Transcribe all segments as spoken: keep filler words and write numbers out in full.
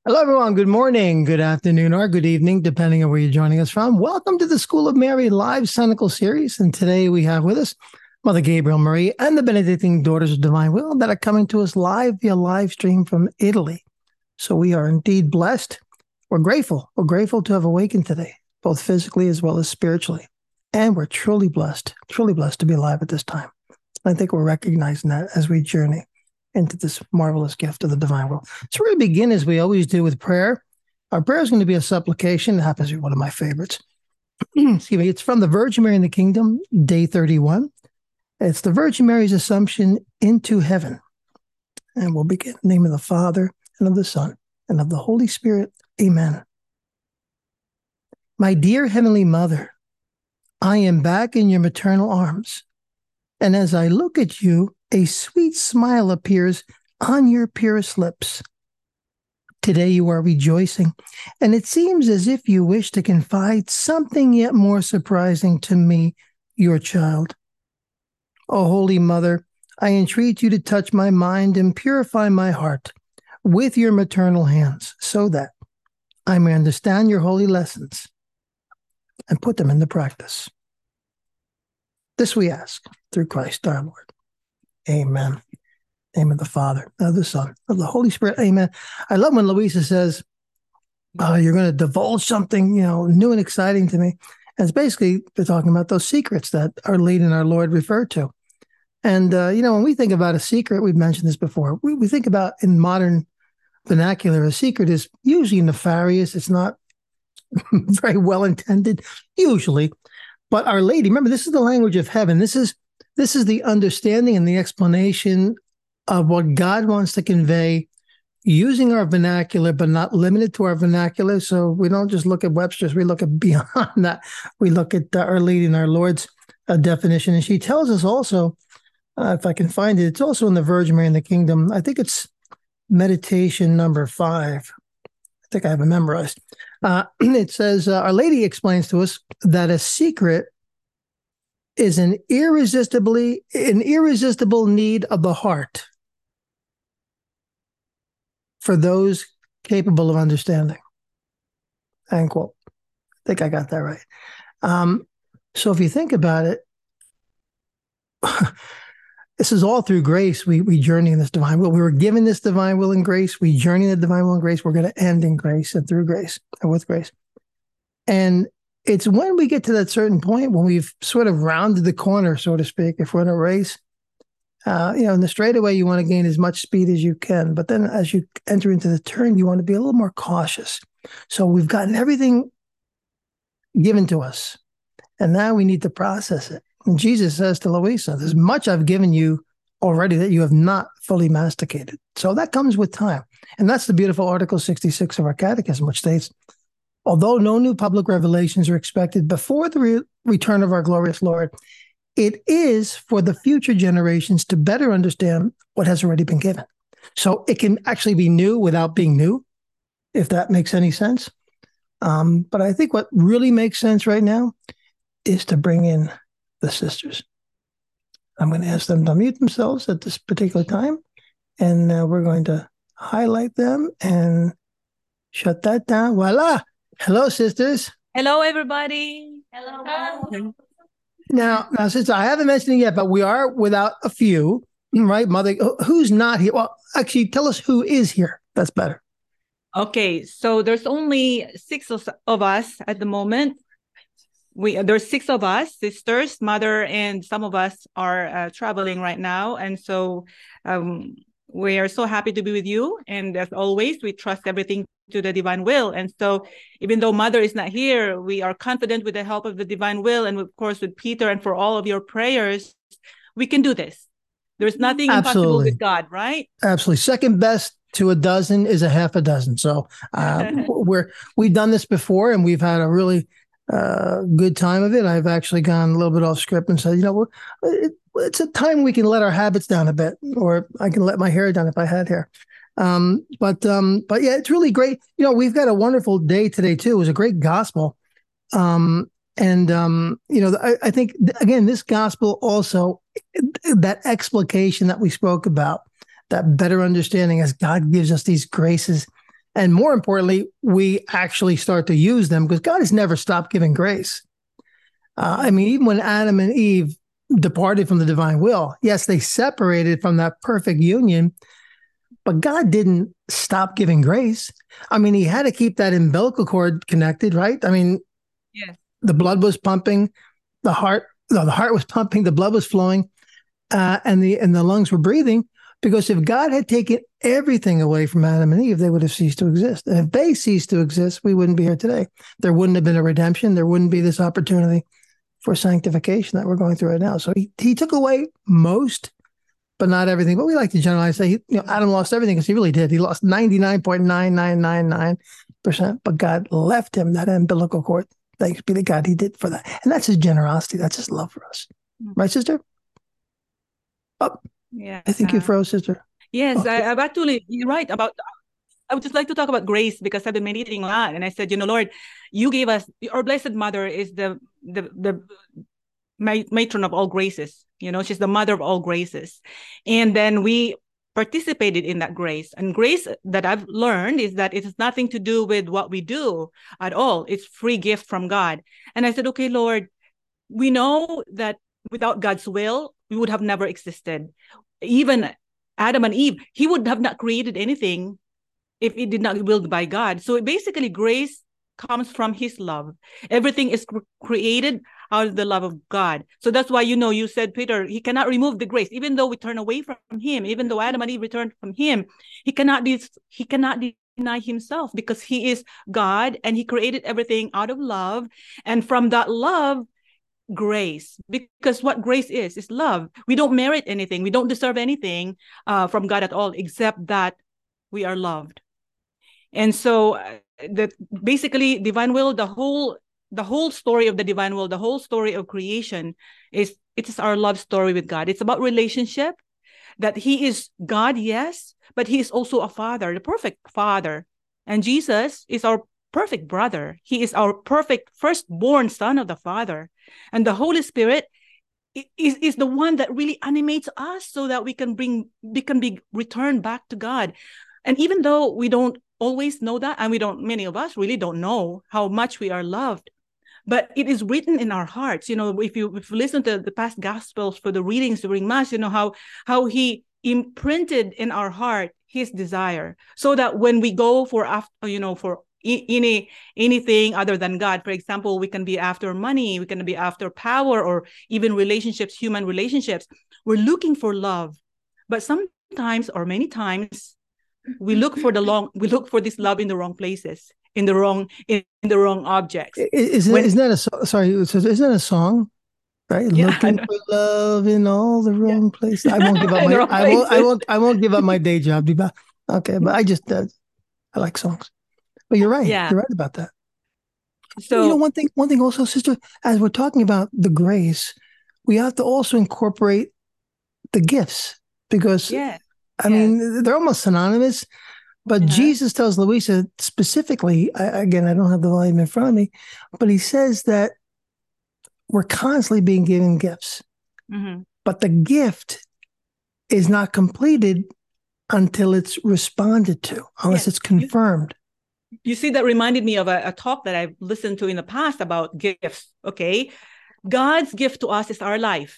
Hello, everyone. Good morning, good afternoon, or good evening, depending on where you're joining us from. Welcome to the School of Mary live Cynical series. And today we have with us Mother Gabriel Marie and the Benedictine Daughters of Divine Will that are coming to us live via live stream from Italy. So we are indeed blessed. We're grateful. We're grateful to have awakened today, both physically as well as spiritually. And we're truly blessed, truly blessed to be alive at this time. I think we're recognizing that as we journey into this marvelous gift of the divine will. So we're going to begin as we always do with prayer. Our prayer is going to be a supplication. It happens to be one of my favorites. Excuse me. It's from the Virgin Mary in the Kingdom, day thirty-one. It's the Virgin Mary's Assumption into heaven. And we'll begin in the name of the Father, and of the Son, and of the Holy Spirit. Amen. My dear Heavenly Mother, I am back in your maternal arms. And as I look at you, a sweet smile appears on your purest lips. Today you are rejoicing, and it seems as if you wish to confide something yet more surprising to me, your child. O Holy Mother, I entreat you to touch my mind and purify my heart with your maternal hands, so that I may understand your holy lessons and put them into practice. This we ask through Christ our Lord. Amen. Name of the Father, of the Son, of the Holy Spirit. Amen. I love when Louisa says, oh, you're going to divulge something, you know, new and exciting to me. And it's basically, they're talking about those secrets that Our Lady and our Lord referred to. And, uh, you know, when we think about a secret, we've mentioned this before, we, we think about in modern vernacular, a secret is usually nefarious. It's not very well intended, usually. But Our Lady, remember, this is the language of heaven. This is This is the understanding and the explanation of what God wants to convey using our vernacular, but not limited to our vernacular. So we don't just look at Webster's, we look at beyond that. We look at uh, Our Lady and our Lord's uh, definition. And she tells us also, uh, if I can find it, it's also in the Virgin Mary in the Kingdom. I think it's meditation number five. I think I have it memorized. Uh, it says, uh, Our Lady explains to us that a secret is an irresistibly an irresistible need of the heart for those capable of understanding. End quote. I think I got that right. Um, so if you think about it, this is all through grace. We we journey in this divine will. We were given this divine will and grace. We journey in the divine will and grace. We're going to end in grace and through grace and with grace. And it's when we get to that certain point when we've sort of rounded the corner, so to speak, if we're in a race, uh, you know, in the straightaway, you want to gain as much speed as you can. But then as you enter into the turn, you want to be a little more cautious. So we've gotten everything given to us. And now we need to process it. And Jesus says to Louisa, there's much I've given you already that you have not fully masticated. So that comes with time. And that's the beautiful Article sixty-six of our catechism, which states, although no new public revelations are expected before the re- return of our glorious Lord, it is for the future generations to better understand what has already been given. So it can actually be new without being new, if that makes any sense. Um, but I think what really makes sense right now is to bring in the sisters. I'm going to ask them to unmute themselves at this particular time, and uh, we're going to highlight them and shut that down. Voila! Hello, sisters. Hello, everybody. Hello. Now, now, sister, I haven't mentioned it yet, but we are without a few, right? Mother, who's not here? Well, actually, tell us who is here. That's better. Okay, so there's only six of, of us at the moment. We there's six of us, sisters, mother, and some of us are uh, traveling right now, and so um, we are so happy to be with you. And as always, we trust everything to the divine will. And so even though mother is not here, we are confident with the help of the divine will, and of course with Peter and for all of your prayers, we can do this. There's nothing Absolutely. impossible with God, right? Absolutely. Second best to a dozen is a half a dozen. So uh, we're we've done this before, and we've had a really uh, good time of it. I've actually gone a little bit off script and said, you know, we're, it, it's a time we can let our habits down a bit, or I can let my hair down if I had hair. Um, but um, but yeah, it's really great. You know, we've got a wonderful day today too. It was a great gospel. Um, and um, you know, I, I think again, this gospel also, that explication that we spoke about, that better understanding as God gives us these graces And more importantly, we actually start to use them because God has never stopped giving grace. Uh, I mean, even when Adam and Eve departed from the divine will, yes, they separated from that perfect union, but God didn't stop giving grace. I mean, he had to keep that umbilical cord connected, right? I mean, yes. The blood was pumping, the heart, no, the heart was pumping, the blood was flowing, uh, and the and the lungs were breathing. Because if God had taken everything away from Adam and Eve, they would have ceased to exist. And if they ceased to exist, we wouldn't be here today. There wouldn't have been a redemption. There wouldn't be this opportunity for sanctification that we're going through right now. So he, he took away most, but not everything. But we like to generalize, say, you know, Adam lost everything because he really did. He lost ninety-nine point nine nine nine nine percent, but God left him that umbilical cord. Thanks be to God, he did for that. And that's his generosity. That's his love for us. Right, sister? Oh, yeah. I think you froze, sister. Yes, okay. I, I've actually, you're right about, I would just like to talk about grace because I've been meditating a lot. And I said, you know, Lord, you gave us, our Blessed Mother is the, the, the matron of all graces. You know, she's the mother of all graces. And then we participated in that grace. And grace that I've learned is that it has nothing to do with what we do at all. It's free gift from God. And I said, okay, Lord, we know that without God's will, we would have never existed. Even Adam and Eve, he would have not created anything if it did not be willed by God. So basically, grace comes from his love. Everything is created out of the love of God. So that's why, you know, you said, Peter, he cannot remove the grace. Even though we turn away from him, even though Adam and Eve returned from him, he cannot be, he cannot deny himself because he is God and he created everything out of love. And from that love, grace, because what grace is, is love. We don't merit anything. We don't deserve anything uh, from God at all, except that we are loved. And so uh, that basically divine will, the whole the whole story of the divine will, the whole story of creation is, it is our love story with God. It's about relationship, that he is God, yes, but he is also a father, the perfect father. And Jesus is our perfect brother. He is our perfect firstborn son of the Father. And the Holy Spirit is, is the one that really animates us so that we can bring, we can be returned back to God. And even though we don't always know that, and we don't, many of us really don't know how much we are loved, but it is written in our hearts. You know, if you, if you listen to the past gospels for the readings during Mass, you know, how, how he imprinted in our heart his desire, so that when we go for, after, you know, for any anything other than God, for example, we can be after money, we can be after power, or even relationships, human relationships. We're looking for love, but sometimes, or many times, we look for the long, we look for this love in the wrong places, in the wrong, in, in the wrong objects. Isn't, when, isn't that a sorry? Isn't that a song? Right, yeah, looking for love in all the wrong yeah. places. I won't give up my. I won't. I won't. I won't give up my day job. Okay, but I just uh, I like songs. But you're right. Yeah. You're right about that. So you know, one thing. One thing also, sister, as we're talking about the grace, we have to also incorporate the gifts because, yeah. I yeah. mean, they're almost synonymous. But uh-huh. Jesus tells Louisa specifically. I, again, I don't have the volume in front of me, but he says that we're constantly being given gifts, mm-hmm. but the gift is not completed until it's responded to, unless yes. it's confirmed. You, you see, that reminded me of a, a talk that I've listened to in the past about gifts. Okay. God's gift to us is our life.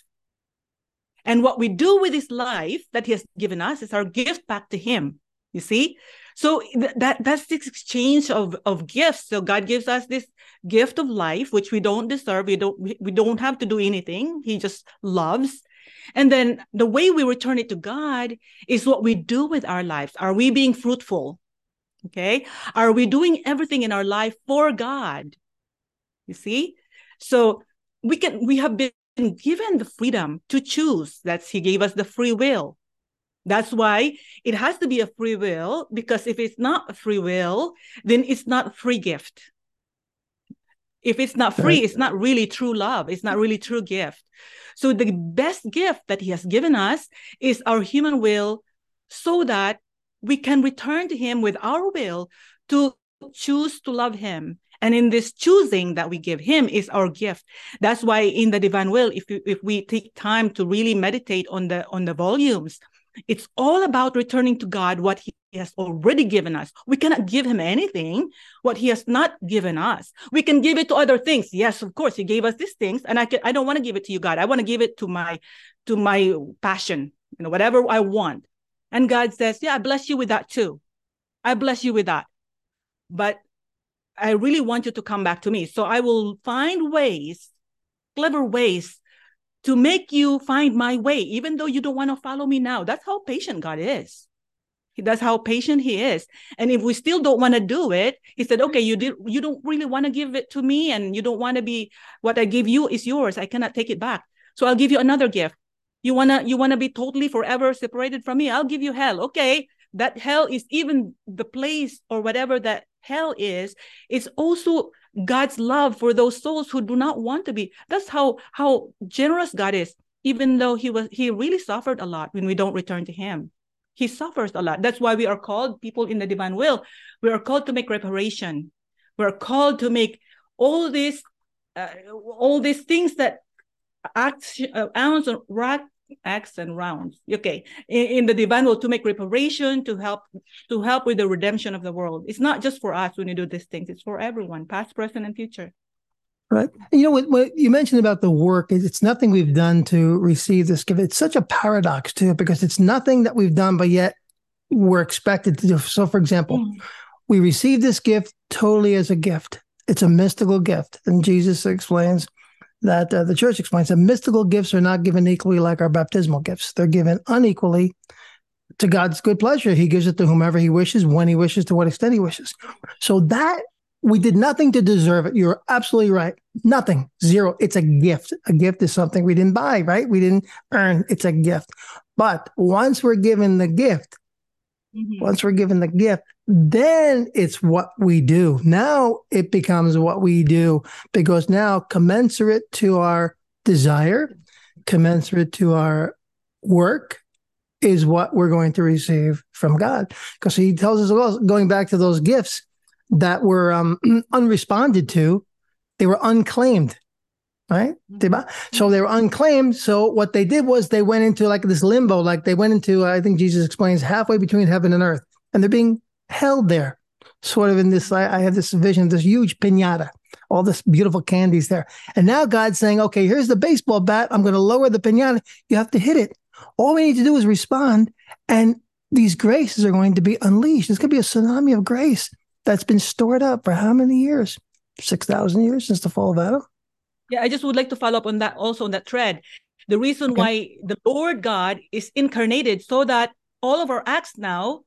And what we do with this life that he has given us is our gift back to him. You see? So th- that that's this exchange of, of gifts. So God gives us this gift of life, which we don't deserve. We don't, we, we don't have to do anything. He just loves. And then the way we return it to God is what we do with our lives. Are we being fruitful? Okay. Are we doing everything in our life for God? You see? So we can, we have been given the freedom to choose. That's, he gave us the free will. That's why it has to be a free will, because if it's not a free will, then it's not a free gift. If it's not free, it's not really true love. It's not really true gift. So the best gift that he has given us is our human will, so that we can return to him with our will to choose to love him. And in this choosing that we give him is our gift. That's why in the divine will, if, if we take time to really meditate on the, on the volumes, It's all about returning to God what he has already given us. We cannot give him anything what he has not given us. We can give it to other things. Yes, of course, he gave us these things, and I can, I don't want to give it to you, God. I want to give it to my to my passion, you know, whatever I want. And God says, yeah, I bless you with that too. I bless you with that. But I really want you to come back to me. So I will find ways, clever ways, to make you find my way, even though you don't want to follow me now. That's how patient God is. That's how patient he is. And if we still don't want to do it, he said, okay, you did, you don't really want to give it to me, and you don't want to be, what I give you is yours. I cannot take it back. So I'll give you another gift. You wanna, you wanna be totally forever separated from me? I'll give you hell. Okay, that hell is even the place, or whatever that hell is. It's also God's love for those souls who do not want to be. That's how how generous God is. Even though he was, he really suffered a lot when we don't return to him. He suffers a lot. That's why we are called people in the divine will. We are called to make reparation. We are called to make all these, uh, all these things that acts, uh, ounce and rack, acts and rounds. Okay, in, in the divine will, to make reparation, to help, to help with the redemption of the world. It's not just for us when you do these things. It's for everyone, past, present, and future. Right. You know, what, what you mentioned about the work, it's nothing we've done to receive this gift. It's such a paradox, too, because it's nothing that we've done, but yet we're expected to do. So, for example, mm. we receive this gift totally as a gift. It's a mystical gift. And Jesus explains that, uh, the church explains that mystical gifts are not given equally like our baptismal gifts. They're given unequally to God's good pleasure. He gives it to whomever he wishes, when he wishes, to what extent he wishes. So that we did nothing to deserve it. You're absolutely right. Nothing. Zero. It's a gift. A gift is something we didn't buy, right? We didn't earn. It's a gift. But once we're given the gift, mm-hmm. once we're given the gift, then it's what we do. Now it becomes what we do, because now commensurate to our desire, commensurate to our work, is what we're going to receive from God. Because he tells us, well, going back to those gifts that were um, unresponded to, they were unclaimed, right? Mm-hmm. So they were unclaimed. So what they did was they went into like this limbo, like they went into, I think Jesus explains, halfway between heaven and earth, and they're being held there, sort of in this, I, I have this vision, this huge piñata, all this beautiful candies there. And now God's saying, okay, here's the baseball bat. I'm going to lower the piñata. You have to hit it. All we need to do is respond, and these graces are going to be unleashed. There's going to be a tsunami of grace that's been stored up for how many years? six thousand years since the fall of Adam? Yeah, I just would like to follow up on that, also on that thread. The reason okay. why the Lord God is incarnated, so that all of our acts now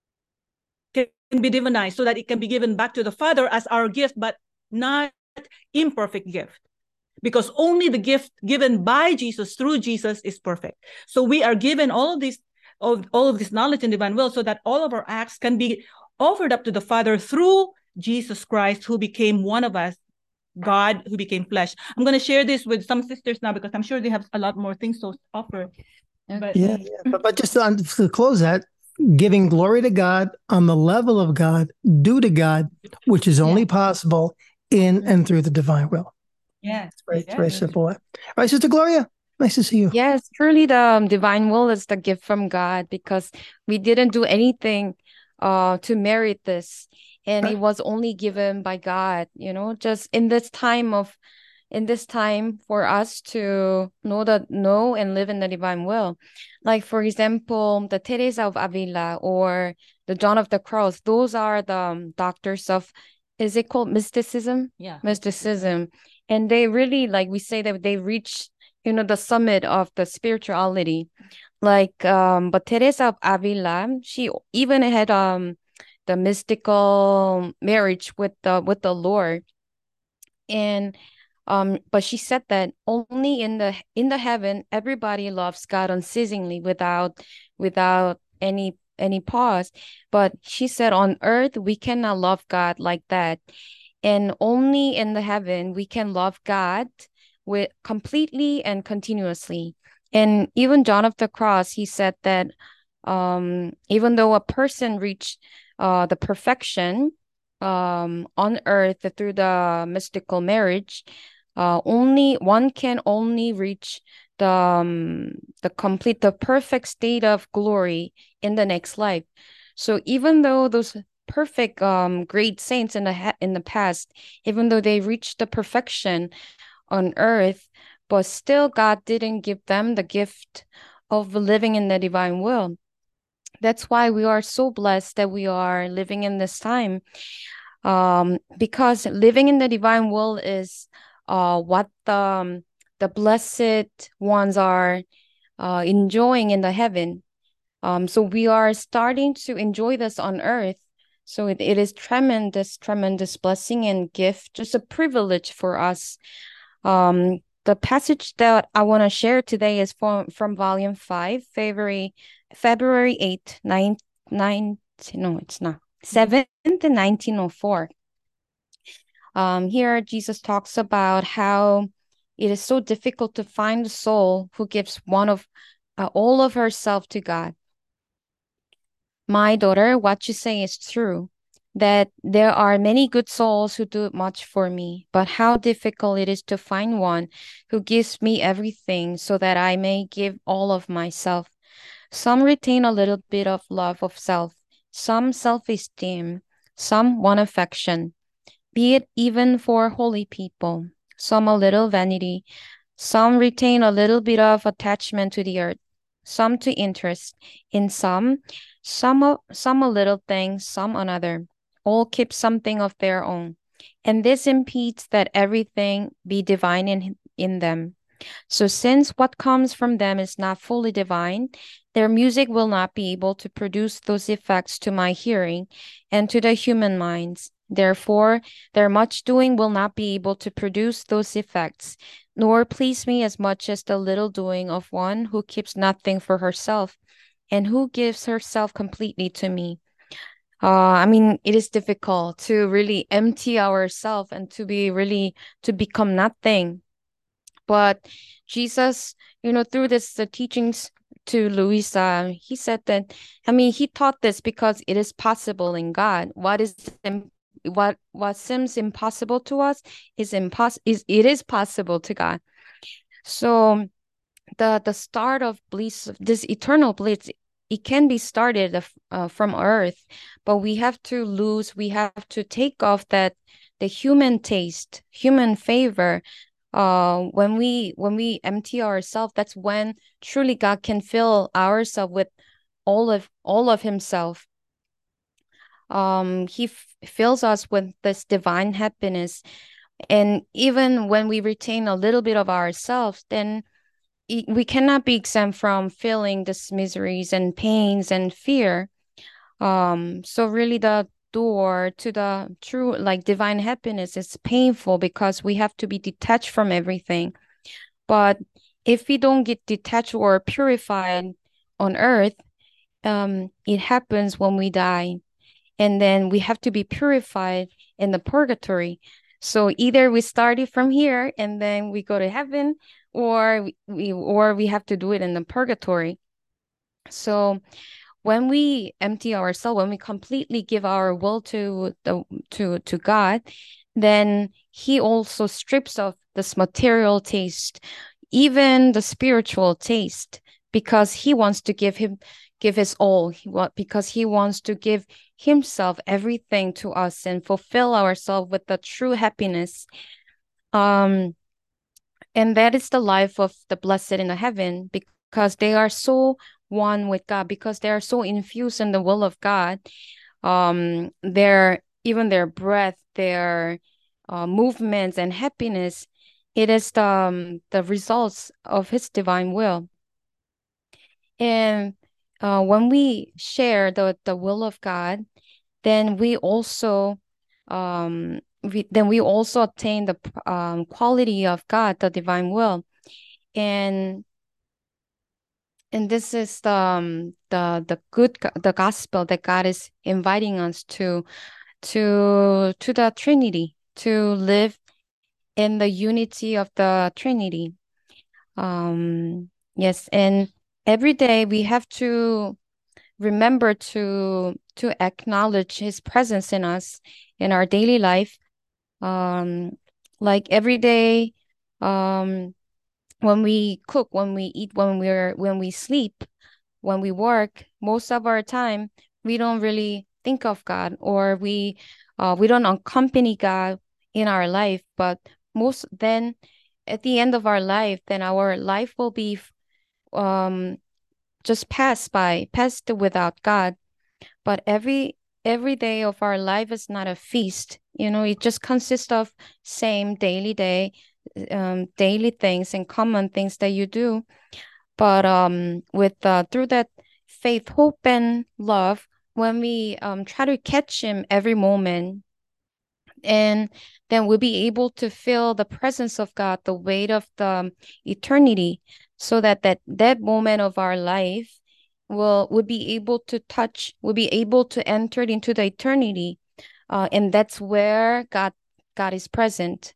can be divinized, so that it can be given back to the Father as our gift, but not imperfect gift. Because only the gift given by Jesus, through Jesus, is perfect. So we are given all of this, all, all of this knowledge and divine will, so that all of our acts can be offered up to the Father through Jesus Christ, who became one of us, God who became flesh. I'm going to share this with some sisters now, because I'm sure they have a lot more things to offer. But, yeah, yeah. But, but just to, to close that, giving glory to God on the level of God, due to God, which is only yeah. possible in and through the divine will. Yeah, it's very, yeah. it's very simple. All right, Sister Gloria, nice to see you. Yes, truly the um, divine will is the gift from God, because we didn't do anything uh, to merit this. And right. it was only given by God, you know, just in this time of, in this time for us to know that, know and live in the divine will. Like, for example, the Teresa of Avila or the John of the Cross, those are the um, doctors of, is it called mysticism? Yeah. Mysticism. And they really, like we say, that they reach, you know, the summit of the spirituality. Like, um, but Teresa of Avila, she even had, um, the mystical marriage with the with the Lord, and um but she said that only in the in the heaven everybody loves God unceasingly, without without any any pause. But she said on earth we cannot love God like that, and only in the heaven we can love God with completely and continuously. And even John of the Cross, he said that um even though a person reached Uh, the perfection um, on earth through the mystical marriage, uh, only one can only reach the um, the complete, the perfect state of glory in the next life. So even though those perfect um great saints in the ha- in the past, even though they reached the perfection on earth, but still God didn't give them the gift of living in the divine will. That's why we are so blessed that we are living in this time, um, because living in the divine will is uh, what the, um, the blessed ones are uh, enjoying in the heaven. Um, so we are starting to enjoy this on earth. So it, it is tremendous, tremendous blessing and gift, just a privilege for us. Um, the passage that I want to share today is from, from volume five, February February eighth, nine, nine, no, it's not, seventh, nineteen oh four. Um, here Jesus talks about how it is so difficult to find a soul who gives one of uh, all of herself to God. My daughter, what you say is true, that there are many good souls who do much for me, but how difficult it is to find one who gives me everything so that I may give all of myself. Some retain a little bit of love of self, some self-esteem, some one affection, be it even for holy people, some a little vanity, some retain a little bit of attachment to the earth, some to interest, in some, some a, some a little thing, some another. All keep something of their own, and this impedes that everything be divine in, in them. So since what comes from them is not fully divine, their music will not be able to produce those effects to my hearing and to the human minds. Therefore, their much doing will not be able to produce those effects, nor please me as much as the little doing of one who keeps nothing for herself and who gives herself completely to me. Uh, I mean, it is difficult to really empty ourselves and to be really to become nothing. But Jesus, you know, through this the teachings to Louisa, he said that, I mean, he taught this because it is possible in God. What is what what seems impossible to us is impos is it is possible to God. So the the start of bliss, this eternal bliss, it can be started uh, from earth, but we have to lose, we have to take off that the human taste, human favor. Uh, when we when we empty ourselves, that's when truly God can fill ourselves with all of all of Himself. Um, He f fills us with this divine happiness, and even when we retain a little bit of ourselves, then we cannot be exempt from feeling these miseries and pains and fear. Um, so really the door to the true like divine happiness is painful because we have to be detached from everything. But if we don't get detached or purified on earth, um, it happens when we die. And then we have to be purified in the purgatory. So either we start it from here and then we go to heaven, or we, we or we have to do it in the purgatory. So when we empty ourselves, when we completely give our will to the to to God, then He also strips off this material taste, even the spiritual taste, because He wants to give him give His all. He want because He wants to give Himself everything to us and fulfill ourselves with the true happiness. Um, and that is the life of the blessed in the heaven, because they are so one with God, because they are so infused in the will of God. Um, their even their breath, their uh, movements and happiness, it is the um, the results of His divine will. And uh, when we share the the will of God, then we also um we, then we also attain the um, quality of God, the divine will. And and this is the um, the the good the gospel that God is inviting us to to to the Trinity, to live in the unity of the Trinity. Um yes, and every day we have to remember to to acknowledge His presence in us in our daily life. Um like every day, um when we cook, when we eat, when we're when we sleep, when we work, most of our time we don't really think of God, or we uh, we don't accompany God in our life. But most then at the end of our life, then our life will be um just passed by, passed without God. But every every day of our life is not a feast. You know, it just consists of same daily day, um, daily things and common things that you do. But um, with uh, through that faith, hope, and love, when we um try to catch Him every moment, and then we'll be able to feel the presence of God, the weight of the eternity, so that that that moment of our life will will be able to touch, will be able to enter into the eternity, uh, and that's where God God is present.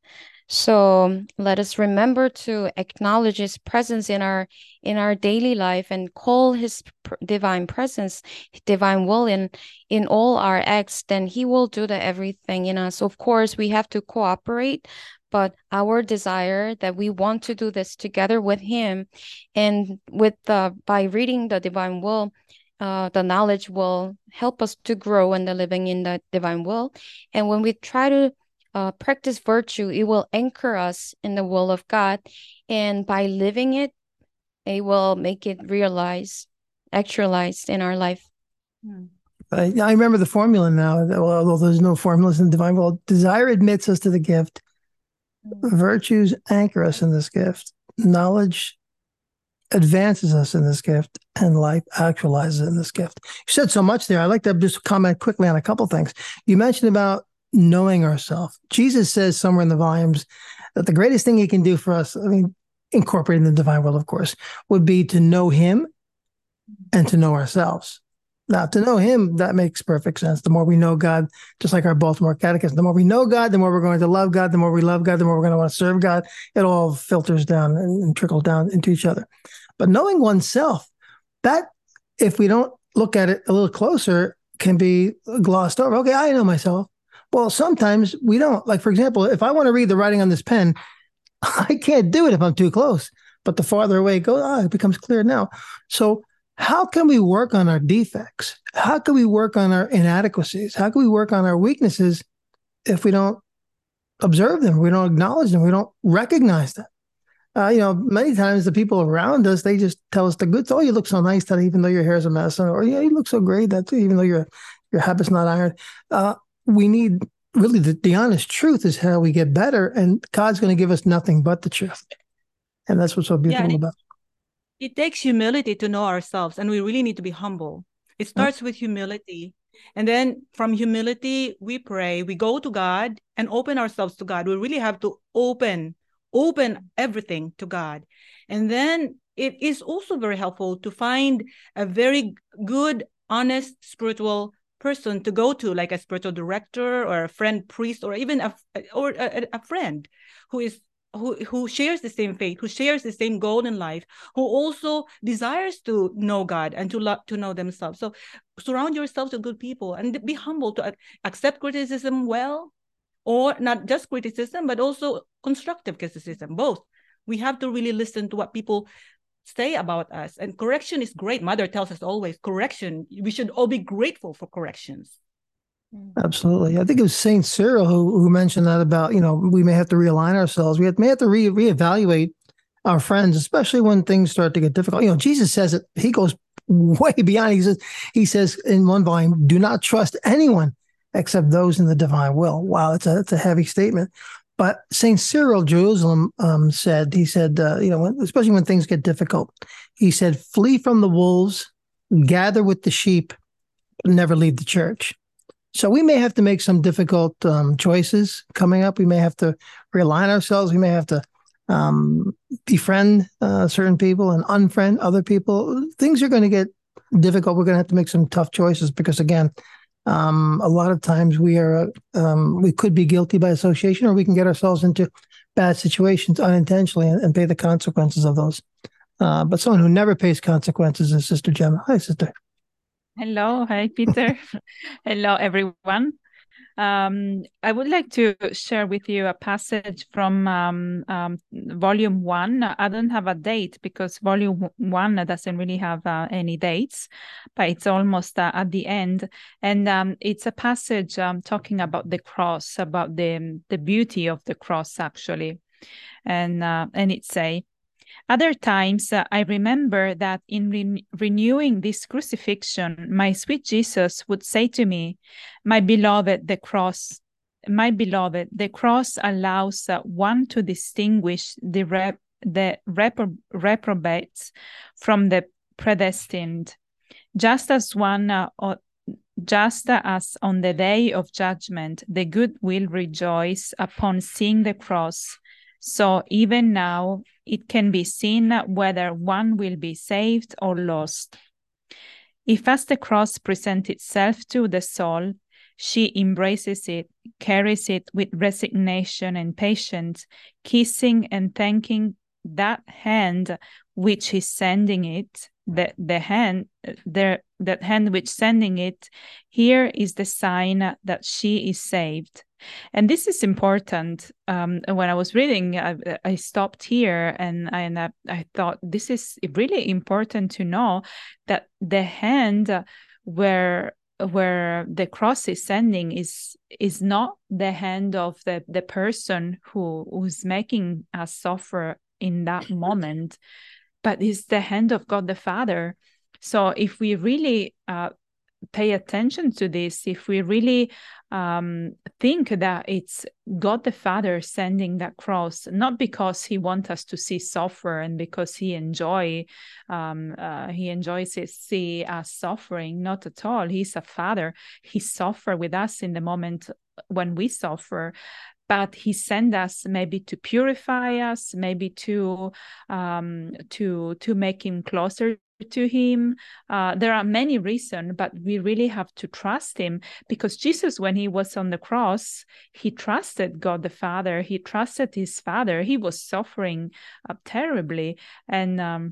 So let us remember to acknowledge His presence in our in our daily life, and call His pr- divine presence, divine will in in all our acts. Then He will do the everything in us. Of course, we have to cooperate, but our desire that we want to do this together with Him, and with the by reading the divine will, uh, the knowledge will help us to grow in the living in the divine will. And when we try to uh, practice virtue, it will anchor us in the will of God, and by living it, it will make it realize, actualized in our life. Hmm. I, I remember the formula now, although there's no formulas in the divine will. Desire admits us to the gift. Virtues anchor us in this gift. Knowledge advances us in this gift, and life actualizes in this gift. You said so much there. I'd like to just comment quickly on a couple things. You mentioned about knowing ourselves. Jesus says somewhere in the volumes that the greatest thing He can do for us, I mean, incorporating the divine will, of course, would be to know Him and to know ourselves. Now, to know Him, that makes perfect sense. The more we know God, just like our Baltimore Catechism, the more we know God, the more we're going to love God. The more we love God, the more we're going to want to serve God. It all filters down and, and trickles down into each other. But knowing oneself, that, if we don't look at it a little closer, can be glossed over. Okay, I know myself. Well, sometimes we don't. Like, for example, if I want to read the writing on this pen, I can't do it if I'm too close. But the farther away it goes, ah, it becomes clear now. So how can we work on our defects? How can we work on our inadequacies? How can we work on our weaknesses if we don't observe them, we don't acknowledge them, we don't recognize them? Uh, you know, many times the people around us, they just tell us the good. Oh, you look so nice today, even though your hair's a mess. Or, yeah, you look so great, that even though your your habit's not ironed. Uh, we need really the, the honest truth is how we get better, and God's going to give us nothing but the truth. And that's what's so beautiful Yeah, about it. It takes humility to know ourselves, and we really need to be humble. It starts with humility. And then from humility, we pray, we go to God and open ourselves to God. We really have to open, open everything to God. And then it is also very helpful to find a very good, honest, spiritual person to go to, like a spiritual director or a friend priest, or even a, or a, a friend who is who who shares the same faith, who shares the same goal in life, who also desires to know God and to love, to know themselves. So surround yourself with good people and be humble to accept criticism well, or not just criticism, but also constructive criticism, both. We have to really listen to what people say about us. And correction is great. Mother tells us always, correction, we should all be grateful for corrections. Absolutely. I think it was Saint Cyril who, who mentioned that about, you know, we may have to realign ourselves. We have, may have to re, reevaluate our friends, especially when things start to get difficult. You know, Jesus says it, he goes way beyond. He says, he says in one volume, do not trust anyone except those in the divine will. Wow, it's a, it's a heavy statement. But Saint Cyril Jerusalem um, said, he said, uh, you know, when, especially when things get difficult, he said, flee from the wolves, gather with the sheep, but never leave the church. So we may have to make some difficult um, choices coming up. We may have to realign ourselves. We may have to um, befriend uh, certain people and unfriend other people. Things are going to get difficult. We're going to have to make some tough choices because, again, um, a lot of times we are um, we could be guilty by association, or we can get ourselves into bad situations unintentionally and, and pay the consequences of those. Uh, but someone who never pays consequences is Sister Gemma. Hi, Sister. Hello. Hi, Peter. Hello, everyone. Um, I would like to share with you a passage from um, um, volume one. I don't have a date because volume one doesn't really have uh, any dates, but it's almost uh, at the end. And um, it's a passage um, talking about the cross, about the, the beauty of the cross, actually. And, uh, and it say, other times, uh, I remember that in re- renewing this crucifixion, my sweet Jesus would say to me, my beloved, the cross, my beloved, the cross allows uh, one to distinguish the, rep- the repro- reprobates from the predestined, just as one uh, just as on the day of judgment, the good will rejoice upon seeing the cross. So even now, it can be seen whether one will be saved or lost. If as the cross presents itself to the soul, she embraces it, carries it with resignation and patience, kissing and thanking that hand which is sending it, the, the hand, the, that hand which sending it, here is the sign that she is saved. And this is important. Um, when I was reading, I, I stopped here and, I, and I, I thought this is really important to know that the hand where where the cross is sending is is not the hand of the, the person who who's making us suffer in that moment, but is the hand of God the Father. So if we really uh, pay attention to this, if we really um, think that it's God the Father sending that cross, not because he wants us to see suffer and because he enjoy um, uh, he enjoys to see us suffering, not at all. He's a Father. He suffer with us in the moment when we suffer, but he sent us maybe to purify us, maybe to um, to to make him closer to him. Uh, there are many reasons, but we really have to trust him, because Jesus, when he was on the cross, he trusted God the Father. He trusted his Father. He was suffering uh, terribly, and um,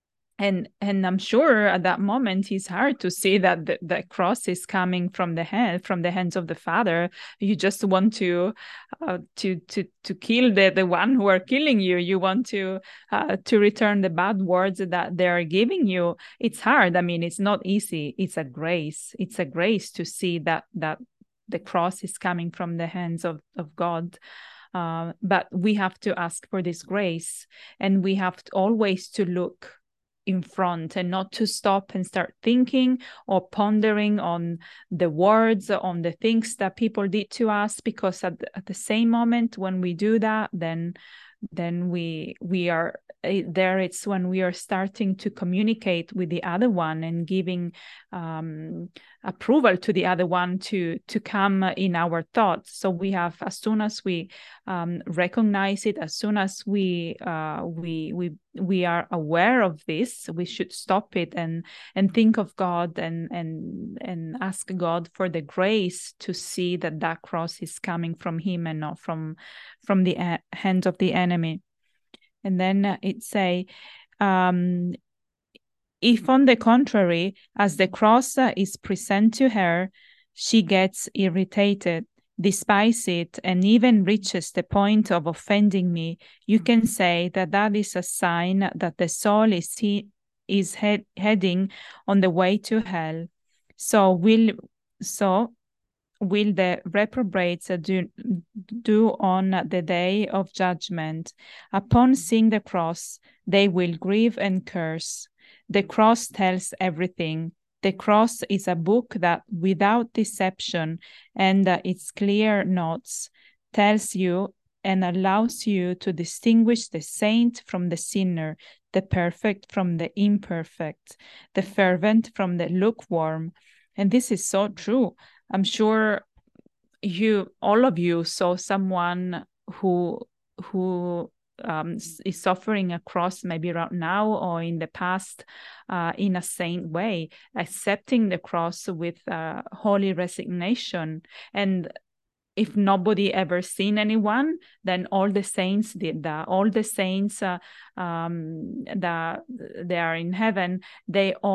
and and I'm sure at that moment it's hard to see that the, the cross is coming from the hand from the hands of the Father. You just want to uh, to to to kill the the one who are killing you. You want to uh, to return the bad words that they are giving you. It's hard. I mean, it's not easy. It's a grace. It's a grace to see that that the cross is coming from the hands of of God. Uh, but we have to ask for this grace, and we have to always to look in front and not to stop and start thinking or pondering on the words, on the things that people did to us, because at the, at the same moment when we do that, then then we we are there. It's when we are starting to communicate with the other one and giving um, approval to the other one to to come in our thoughts. So we have, as soon as we um, recognize it, as soon as we uh, we we we are aware of this, we should stop it and and think of God and and and ask God for the grace to see that that cross is coming from him and not from from the uh, hand of the enemy. And then uh, it say, um, if on the contrary, as the cross uh, is present to her, she gets irritated, despises it, and even reaches the point of offending me, you can say that that is a sign that the soul is he- is head- heading on the way to hell. So will so will the reprobates do, do on the day of judgment. Upon seeing the cross, they will grieve and curse. The cross tells everything. The cross is a book that, without deception and uh, its clear notes, tells you and allows you to distinguish the saint from the sinner, the perfect from the imperfect, the fervent from the lukewarm. And this is so true. I'm sure you, all of you, saw someone who who um, is suffering a cross, maybe right now or in the past, uh, in a saint way, accepting the cross with uh, holy resignation. And if nobody ever seen anyone, then all the saints did that. All the saints uh, um, that they are in heaven, they all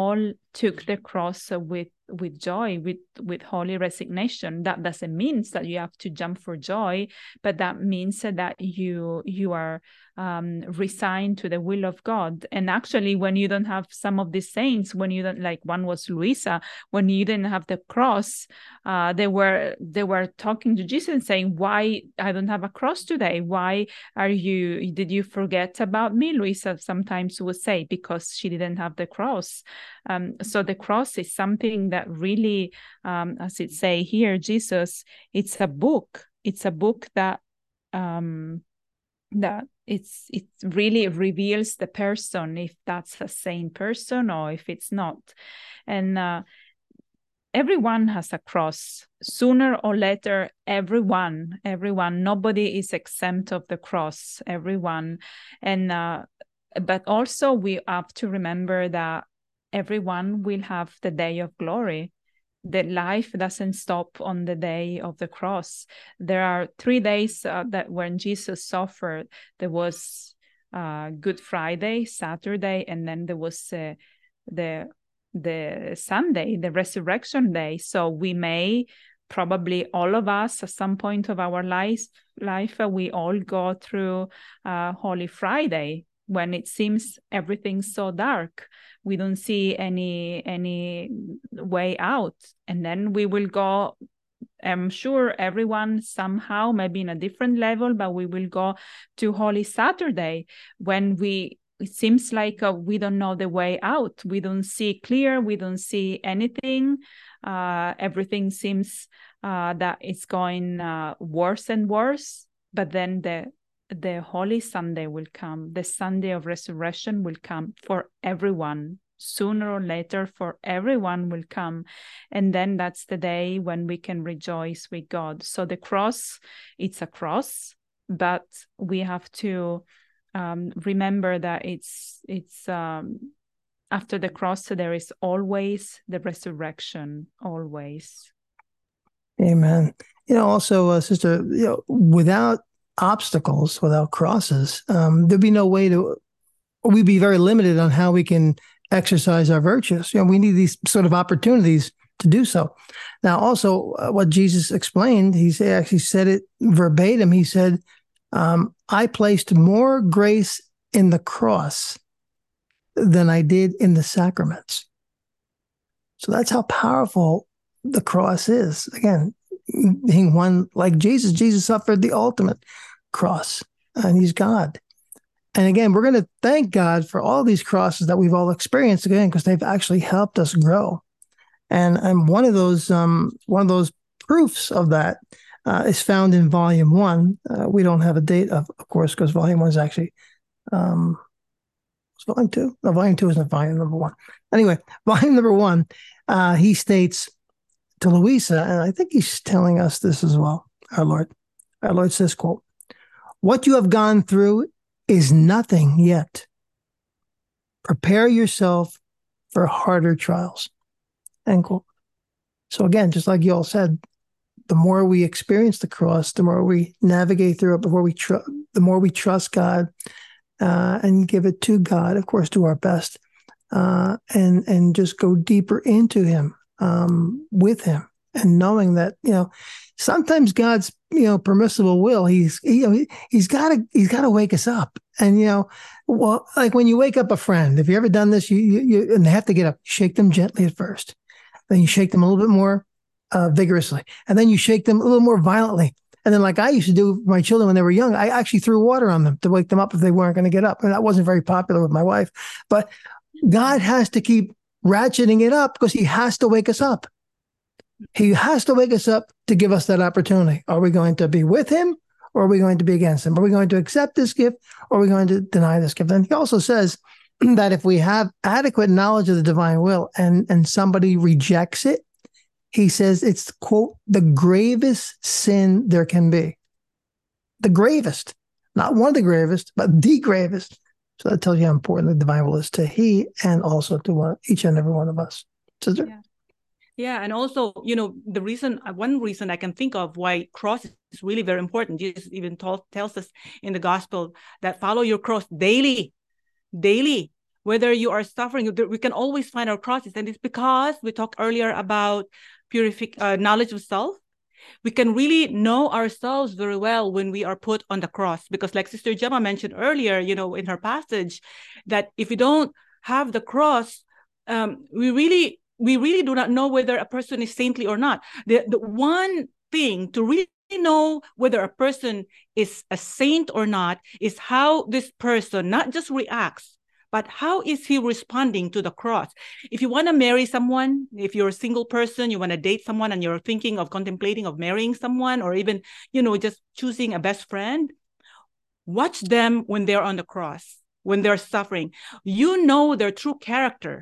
took the cross uh, with with joy, with with holy resignation. That doesn't mean that you have to jump for joy, but that means that you you are um, resigned to the will of God. And actually, when you don't have some of these saints, when you don't, like one was Luisa, when you didn't have the cross, uh, they were they were talking to Jesus and saying, "Why I don't have a cross today? Why are you? Did you forget about me?" Luisa sometimes would say, because she didn't have the cross. Um, so the cross is something that really, um, as it say here, Jesus, it's a book. It's a book that um, that it's it really reveals the person, if that's a sane person or if it's not. And uh, everyone has a cross. Sooner or later, everyone, everyone, nobody is exempt of the cross. Everyone, and uh, but also we have to remember that everyone will have the day of glory. That life doesn't stop on the day of the cross. There are three days uh, that when Jesus suffered. There was uh, Good Friday, Saturday, and then there was uh, the the Sunday, the resurrection day. So we may probably all of us at some point of our life, life uh, we all go through uh, Holy Friday, when it seems everything's so dark. We don't see any any way out. And then we will go, I'm sure everyone somehow, maybe in a different level, but we will go to Holy Saturday, when we it seems like uh, we don't know the way out. We don't see clear. We don't see anything. Uh, everything seems uh, that it's going uh, worse and worse. But then the the Holy Sunday will come. The Sunday of resurrection will come for everyone. Sooner or later, for everyone will come. And then that's the day when we can rejoice with God. So the cross, it's a cross, but we have to um, remember that it's it's um, after the cross, there is always the resurrection, always. Amen. You know, also, uh, Sister, you know, without obstacles, without crosses, um, there'd be no way to, we'd be very limited on how we can exercise our virtues. You know, we need these sort of opportunities to do so. Now, also, uh, what Jesus explained, he actually said it verbatim. He said, um, I placed more grace in the cross than I did in the sacraments. So that's how powerful the cross is. Again, being one like Jesus, Jesus suffered the ultimate cross, and he's God. And again, we're going to thank God for all these crosses that we've all experienced, again, because they've actually helped us grow. And and one of those um, one of those proofs of that uh, is found in Volume One. Uh, we don't have a date, of, of course, because Volume One is actually um, it's Volume Two. No, Volume Two isn't Volume Number One. Anyway, Volume Number One, uh, he states to Luisa, and I think he's telling us this as well. Our Lord, our Lord says, "Quote: What you have gone through is nothing yet. Prepare yourself for harder trials." End quote. So again, just like you all said, the more we experience the cross, the more we navigate through it, before we tr- the more we trust God uh, and give it to God, of course, do our best, uh, and and just go deeper into Him, um, with Him, and knowing that, you know, sometimes God's, you know, permissible will, he's he, you know, he, he's got to he's got to wake us up. And, you know, well, like when you wake up a friend, have you ever done this? You, you, you and they have to get up, shake them gently at first. Then you shake them a little bit more uh, vigorously. And then you shake them a little more violently. And then, like I used to do with my children when they were young, I actually threw water on them to wake them up if they weren't going to get up. And that wasn't very popular with my wife. But God has to keep ratcheting it up because he has to wake us up. He has to wake us up to give us that opportunity. Are we going to be with him, or are we going to be against him? Are we going to accept this gift, or are we going to deny this gift? And he also says that if we have adequate knowledge of the divine will and, and somebody rejects it, he says it's, quote, the gravest sin there can be. The gravest. Not one of the gravest, but the gravest. So that tells you how important the divine will is to he and also to one, each and every one of us. Sister? Yeah. Yeah, and also, you know, the reason, one reason I can think of why cross is really very important. Jesus even told, tells us in the gospel that follow your cross daily, daily. whether you are suffering, we can always find our crosses. And it's because we talked earlier about purific uh, knowledge of self. We can really know ourselves very well when we are put on the cross, because like Sister Gemma mentioned earlier, you know, in her passage, that if we don't have the cross, um, we really, we really do not know whether a person is saintly or not. The, the one thing to really know whether a person is a saint or not is how this person not just reacts, but how is he responding to the cross? If you want to marry someone, if you're a single person, you want to date someone and you're thinking of contemplating of marrying someone, or even, you know, just choosing a best friend, watch them when they're on the cross, when they're suffering. You know their true character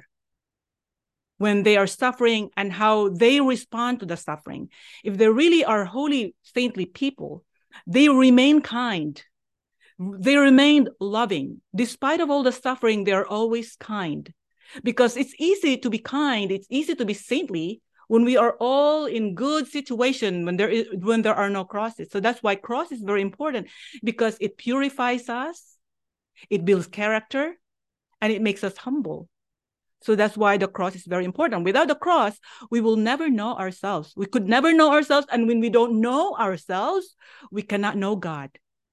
when they are suffering and how they respond to the suffering. If they really are holy, saintly people, they remain kind. They remained loving. Despite of all the suffering, they're always kind. Because it's easy to be kind, it's easy to be saintly when we are all in good situation, when there is, when there are no crosses. So that's why cross is very important, because it purifies us, it builds character, and it makes us humble. So that's why the cross is very important. Without the cross, we will never know ourselves. We could never know ourselves. And when we don't know ourselves, we cannot know God.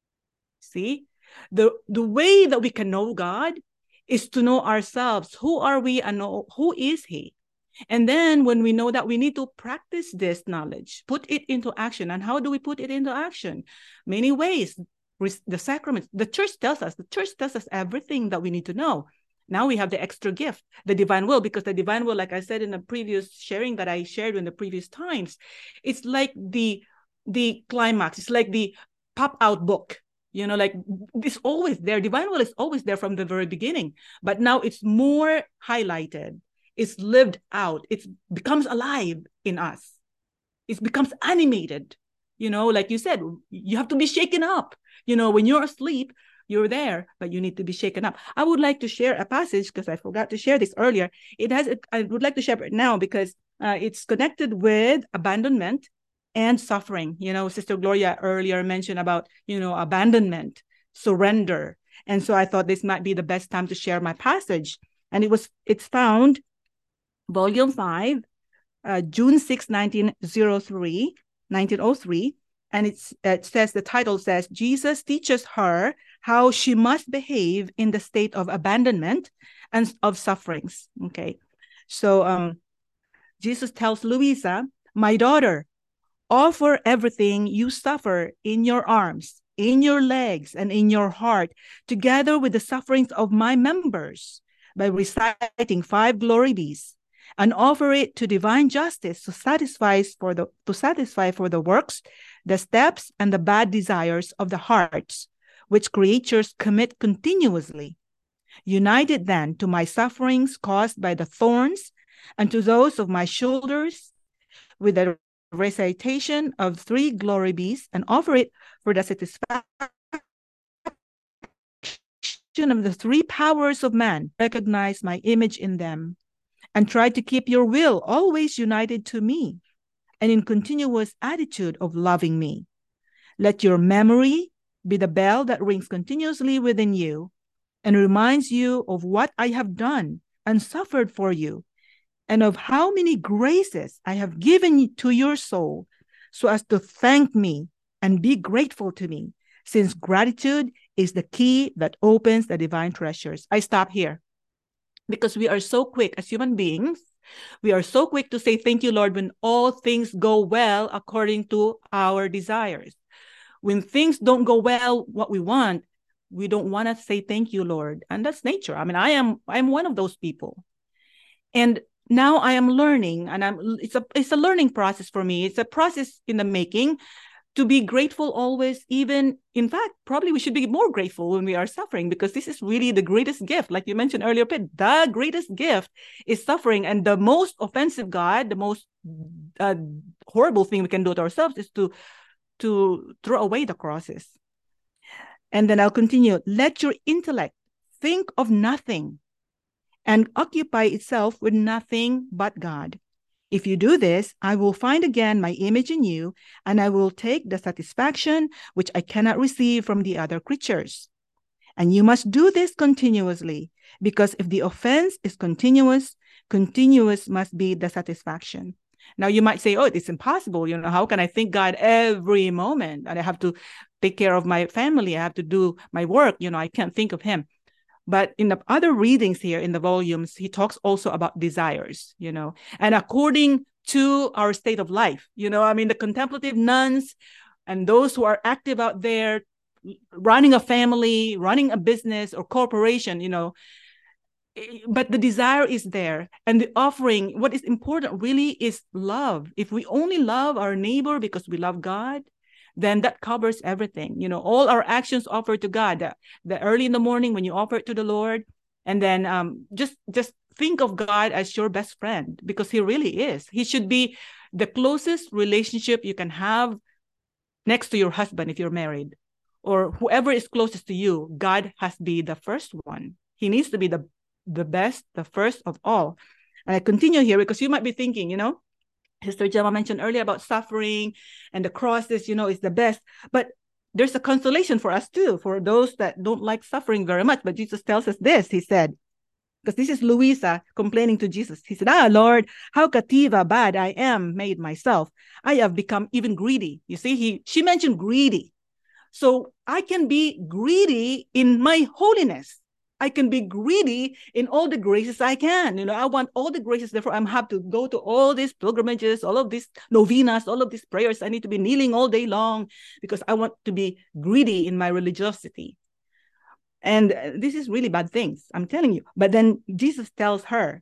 See, the, the way that we can know God is to know ourselves. Who are we and know, who is he? And then when we know that, we need to practice this knowledge, put it into action. And how do we put it into action? Many ways. The sacraments, the church tells us, the church tells us everything that we need to know. Now we have the extra gift, the divine will, because the divine will, like I said in the previous sharing that I shared in the previous times, it's like the, the climax. It's like the pop-out book. You know, like it's always there. Divine will is always there from the very beginning, but now it's more highlighted. It's lived out. It becomes alive in us. It becomes animated. You know, like you said, you have to be shaken up. You know, when you're asleep, you're there, but you need to be shaken up. I would like to share a passage because I forgot to share this earlier. It has, I would like to share it now because uh, it's connected with abandonment and suffering. You know, Sister Gloria earlier mentioned about, you know, abandonment, surrender. And so I thought this might be the best time to share my passage. And it was, it's found, volume five, uh, June sixth, nineteen oh three, nineteen oh three. And it's, it says, the title says, Jesus teaches her how she must behave in the state of abandonment and of sufferings. Okay. So um, Jesus tells Luisa, my daughter, offer everything you suffer in your arms, in your legs, and in your heart, together with the sufferings of my members, by reciting five glory bees, and offer it to divine justice to satisfy for the to satisfy for the works, the steps, and the bad desires of the hearts, which creatures commit continuously. United then to my sufferings caused by the thorns, and to those of my shoulders, with the recitation of three glory bees, and offer it for the satisfaction of the three powers of man, recognize my image in them, and try to keep your will always united to me, and in continuous attitude of loving me. Let your memory be the bell that rings continuously within you, and reminds you of what I have done and suffered for you, and of how many graces I have given to your soul, so as to thank me and be grateful to me, since gratitude is the key that opens the divine treasures. I stop here because we are so quick as human beings. We are so quick to say, thank you, Lord, when all things go well according to our desires. When things don't go well, what we want, we don't want to say, thank you, Lord. And that's nature. I mean, I am, I'm one of those people. And now I am learning, and I'm, it's a, it's a learning process for me. It's a process in the making to be grateful always, even, in fact, probably we should be more grateful when we are suffering, because this is really the greatest gift. Like you mentioned earlier, Pete, the greatest gift is suffering. And the most offensive God, the most uh, horrible thing we can do to ourselves is to, to throw away the crosses. And then I'll continue. Let your intellect think of nothing and occupy itself with nothing but God. If you do this, I will find again my image in you, and I will take the satisfaction which I cannot receive from the other creatures. And you must do this continuously, because if the offense is continuous, continuous must be the satisfaction. Now you might say, oh, it's impossible. You know, how can I thank God every moment? And I have to take care of my family. I have to do my work. You know, I can't think of him. But in the other readings here in the volumes, he talks also about desires, you know, and according to our state of life, you know, I mean, the contemplative nuns and those who are active out there, running a family, running a business or corporation, you know, but the desire is there. And the offering, what is important really is love. If we only love our neighbor because we love God, then that covers everything. You know, all our actions offered to God, the, the early in the morning when you offer it to the Lord, and then um, just, just think of God as your best friend, because he really is. He should be the closest relationship you can have next to your husband if you're married, or whoever is closest to you. God has to be the first one. He needs to be the, the best, the first of all. And I continue here because you might be thinking, you know, Sister Gemma mentioned earlier about suffering and the crosses, you know, is the best. But there's a consolation for us too, for those that don't like suffering very much. But Jesus tells us this, he said, because this is Louisa complaining to Jesus. He said, ah, Lord, how cativa bad I am made myself. I have become even greedy. You see, he she mentioned greedy. So I can be greedy in my holiness. I can be greedy in all the graces I can. You know, I want all the graces. Therefore, I'm have to go to all these pilgrimages, all of these novenas, all of these prayers. I need to be kneeling all day long because I want to be greedy in my religiosity. And this is really bad things, I'm telling you. But then Jesus tells her,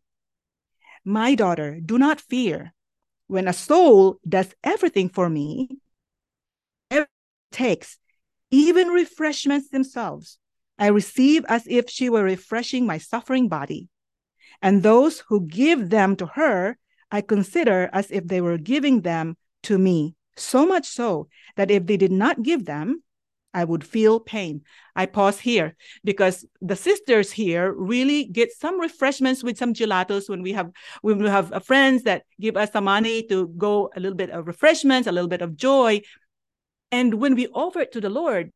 my daughter, do not fear. When a soul does everything for me, everything it takes, even refreshments themselves, I receive as if she were refreshing my suffering body. And those who give them to her, I consider as if they were giving them to me. So much so that if they did not give them, I would feel pain. I pause here because the sisters here really get some refreshments with some gelatos when we have when we have friends that give us some money to go a little bit of refreshments, a little bit of joy. And when we offer it to the Lord,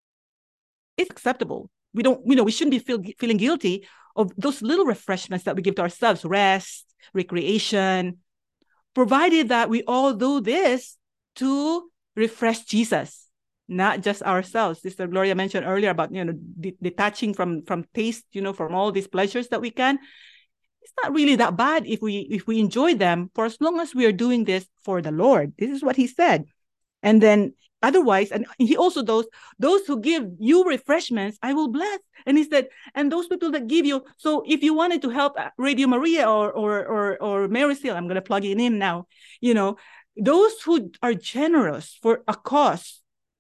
it's acceptable. We don't, you know, we shouldn't be feel, feeling guilty of those little refreshments that we give to ourselves, rest, recreation, provided that we all do this to refresh Jesus, not just ourselves. Sister Gloria mentioned earlier about, you know, de- detaching from, from taste, you know, from all these pleasures that we can. It's not really that bad if we if we enjoy them for as long as we are doing this for the Lord. This is what he said. And then otherwise, and he also those those who give you refreshments, I will bless. And he said, and those people that give you. So if you wanted to help Radio Maria or or or, or Mary Seal, I'm going to plug it in now. You know, those who are generous for a cause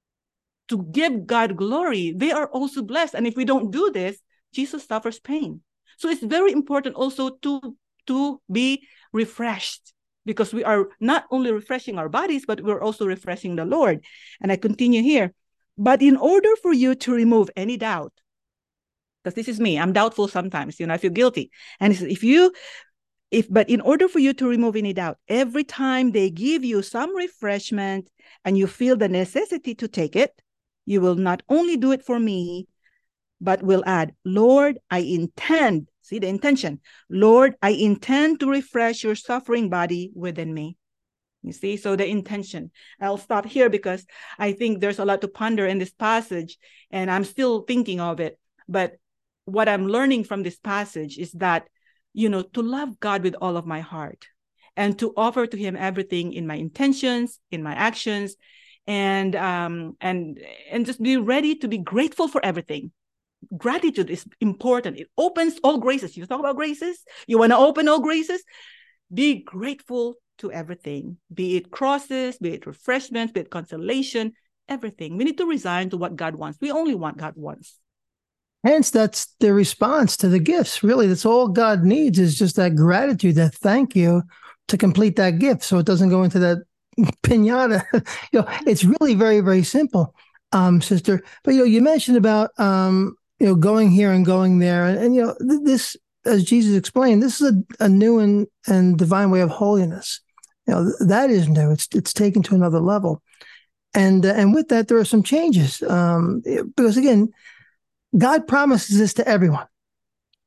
to give God glory, they are also blessed. And if we don't do this, Jesus suffers pain. So it's very important also to to be refreshed, because we are not only refreshing our bodies, but we're also refreshing the Lord. And I continue here. But in order for you to remove any doubt, because this is me, I'm doubtful sometimes, you know, I feel guilty. And if you, if, but in order for you to remove any doubt, every time they give you some refreshment and you feel the necessity to take it, you will not only do it for me, but will add, Lord, I intend, see the intention, Lord, I intend to refresh your suffering body within me. You see, so the intention. I'll stop here because I think there's a lot to ponder in this passage, and I'm still thinking of it. But what I'm learning from this passage is that, you know, to love God with all of my heart and to offer to him everything in my intentions, in my actions, and um and and just be ready to be grateful for everything. Gratitude is important. It opens all graces. You talk about graces. You want to open all graces. Be grateful to everything, be it crosses, be it refreshments, be it consolation, everything. We need to resign to what God wants. We only want God wants. Hence, that's the response to the gifts. Really, that's all God needs is just that gratitude, that thank you to complete that gift, so it doesn't go into that piñata. You know, it's really very, very simple, um, sister. But you know, you mentioned about um, you know, going here and going there, and, and you know, th- this, as Jesus explained, this is a, a new and, and divine way of holiness. You know, th- that is new. It's it's taken to another level, and uh, and with that, there are some changes um, because again, God promises this to everyone.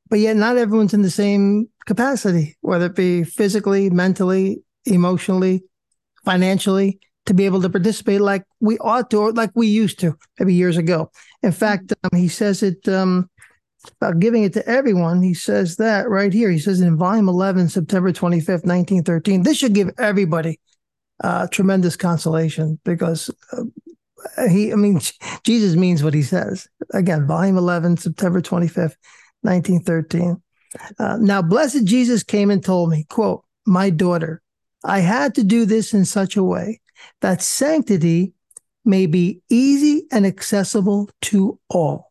but yet not everyone's in the same capacity, whether it be physically, mentally, emotionally, financially, to be able to participate like we ought to, or like we used to, maybe years ago. In fact, um, he says it um, about giving it to everyone. He says that right here. He says in volume eleven, September twenty-fifth, nineteen thirteen, this should give everybody uh, tremendous consolation because uh, he, I mean, Jesus means what he says. Again, volume eleven, September twenty-fifth, nineteen thirteen. Uh, now, blessed Jesus came and told me, quote, my daughter, I had to do this in such a way that sanctity may be easy and accessible to all,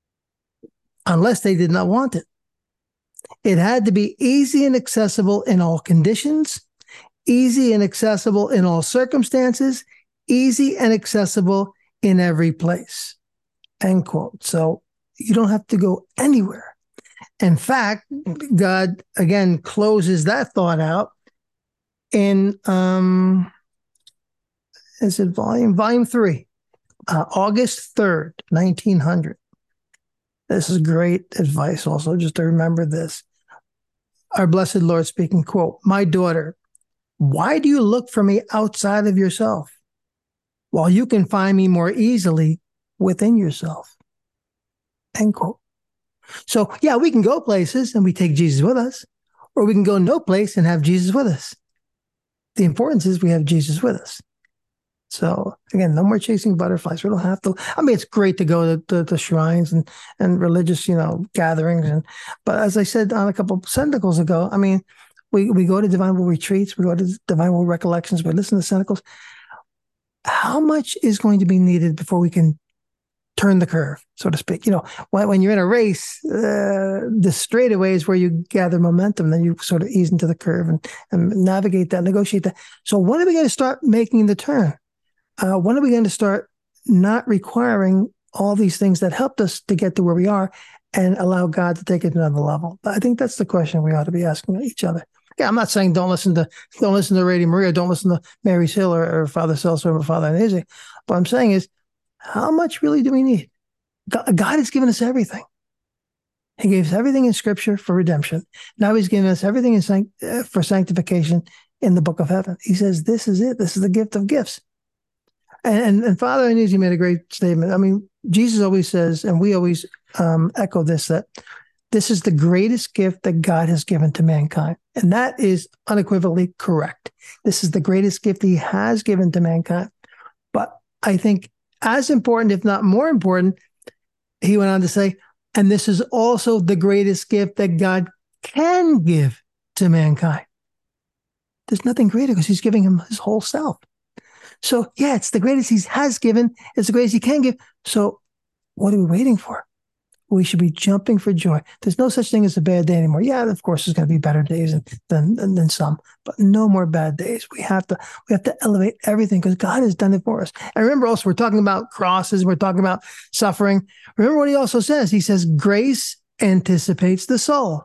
unless they did not want it. It had to be easy and accessible in all conditions, easy and accessible in all circumstances, easy and accessible in every place, end quote. So you don't have to go anywhere. In fact, God, again, closes that thought out in, um, is it volume? Volume three, uh, August third, nineteen hundred. This is great advice also, just to remember this. Our blessed Lord speaking, quote, my daughter, why do you look for me outside of yourself while you can find me more easily within yourself? End quote. So, yeah, we can go places and we take Jesus with us, or we can go no place and have Jesus with us. The importance is we have Jesus with us. So, again, no more chasing butterflies. We don't have to. I mean, it's great to go to the, the shrines and, and religious, you know, gatherings. And but as I said on a couple of Senticles ago, I mean, we, we go to Divine Will retreats. We go to Divine Will recollections. We listen to Senticles. How much is going to be needed before we can turn the curve, so to speak? You know, when, when you're in a race, uh, the straightaway is where you gather momentum. Then you sort of ease into the curve and, and navigate that, negotiate that. So when are we going to start making the turn? Uh, when are we going to start not requiring all these things that helped us to get to where we are and allow God to take it to another level? I think that's the question we ought to be asking each other. Yeah, I'm not saying don't listen to don't listen to Radio Maria, don't listen to Mary's Hill or, or Father Celso or Father Anizzi. What I'm saying is, how much really do we need? God, God has given us everything. He gave us everything in Scripture for redemption. Now He's given us everything in sanct- uh, for sanctification in the Book of Heaven. He says, this is it. This is the gift of gifts. And, and, and Father Anizzi made a great statement. I mean, Jesus always says, and we always um, echo this, that this is the greatest gift that God has given to mankind. And that is unequivocally correct. This is the greatest gift He has given to mankind. But I think as important, if not more important, he went on to say, and this is also the greatest gift that God can give to mankind. There's nothing greater because He's giving him His whole self. So, yeah, it's the greatest He has given. It's the greatest He can give. So what are we waiting for? We should be jumping for joy. There's no such thing as a bad day anymore. Yeah, of course, there's going to be better days than, than, than some, but no more bad days. We have to we have to elevate everything because God has done it for us. And remember also, we're talking about crosses. We're talking about suffering. Remember what He also says. He says, grace anticipates the soul.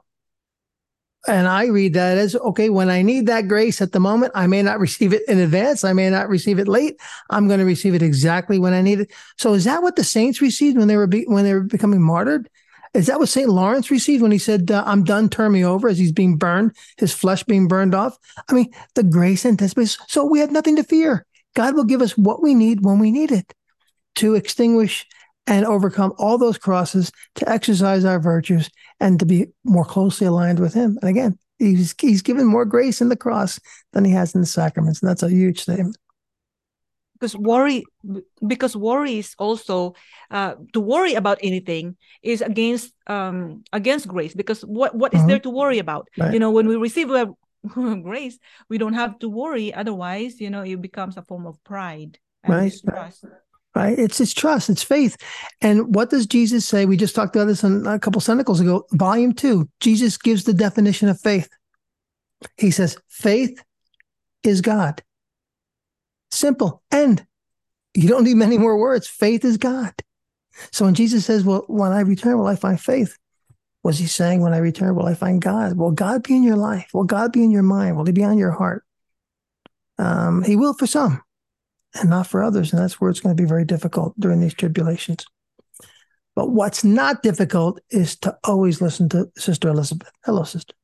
And I read that as, okay, when I need that grace at the moment, I may not receive it in advance. I may not receive it late. I'm going to receive it exactly when I need it. So is that what the saints received when they were be, when they were becoming martyred? Is that what Saint Lawrence received when he said, uh, I'm done, turn me over, as he's being burned, his flesh being burned off? I mean, the grace anticipates. So we have nothing to fear. God will give us what we need when we need it to extinguish and overcome all those crosses, to exercise our virtues, and to be more closely aligned with Him. And again, he's, he's given more grace in the cross than He has in the sacraments. And that's a huge statement. Because worry, because worry is also, uh, to worry about anything is against um, against grace. Because what, what is mm-hmm. there to worry about? Right. You know, when we receive a grace, we don't have to worry. Otherwise, you know, it becomes a form of pride and right. distrust. Right? It's it's trust, it's faith. And what does Jesus say? We just talked about this on a couple Senticles ago, volume two. Jesus gives the definition of faith. He says, faith is God. Simple. End. You don't need many more words. Faith is God. So when Jesus says, well, when I return, will I find faith? Was He saying, when I return, will I find God? Will God be in your life? Will God be in your mind? Will He be on your heart? Um, he will for some, and not for others. And that's where it's going to be very difficult during these tribulations. But what's not difficult is to always listen to Sister Elizabeth. Hello, sister.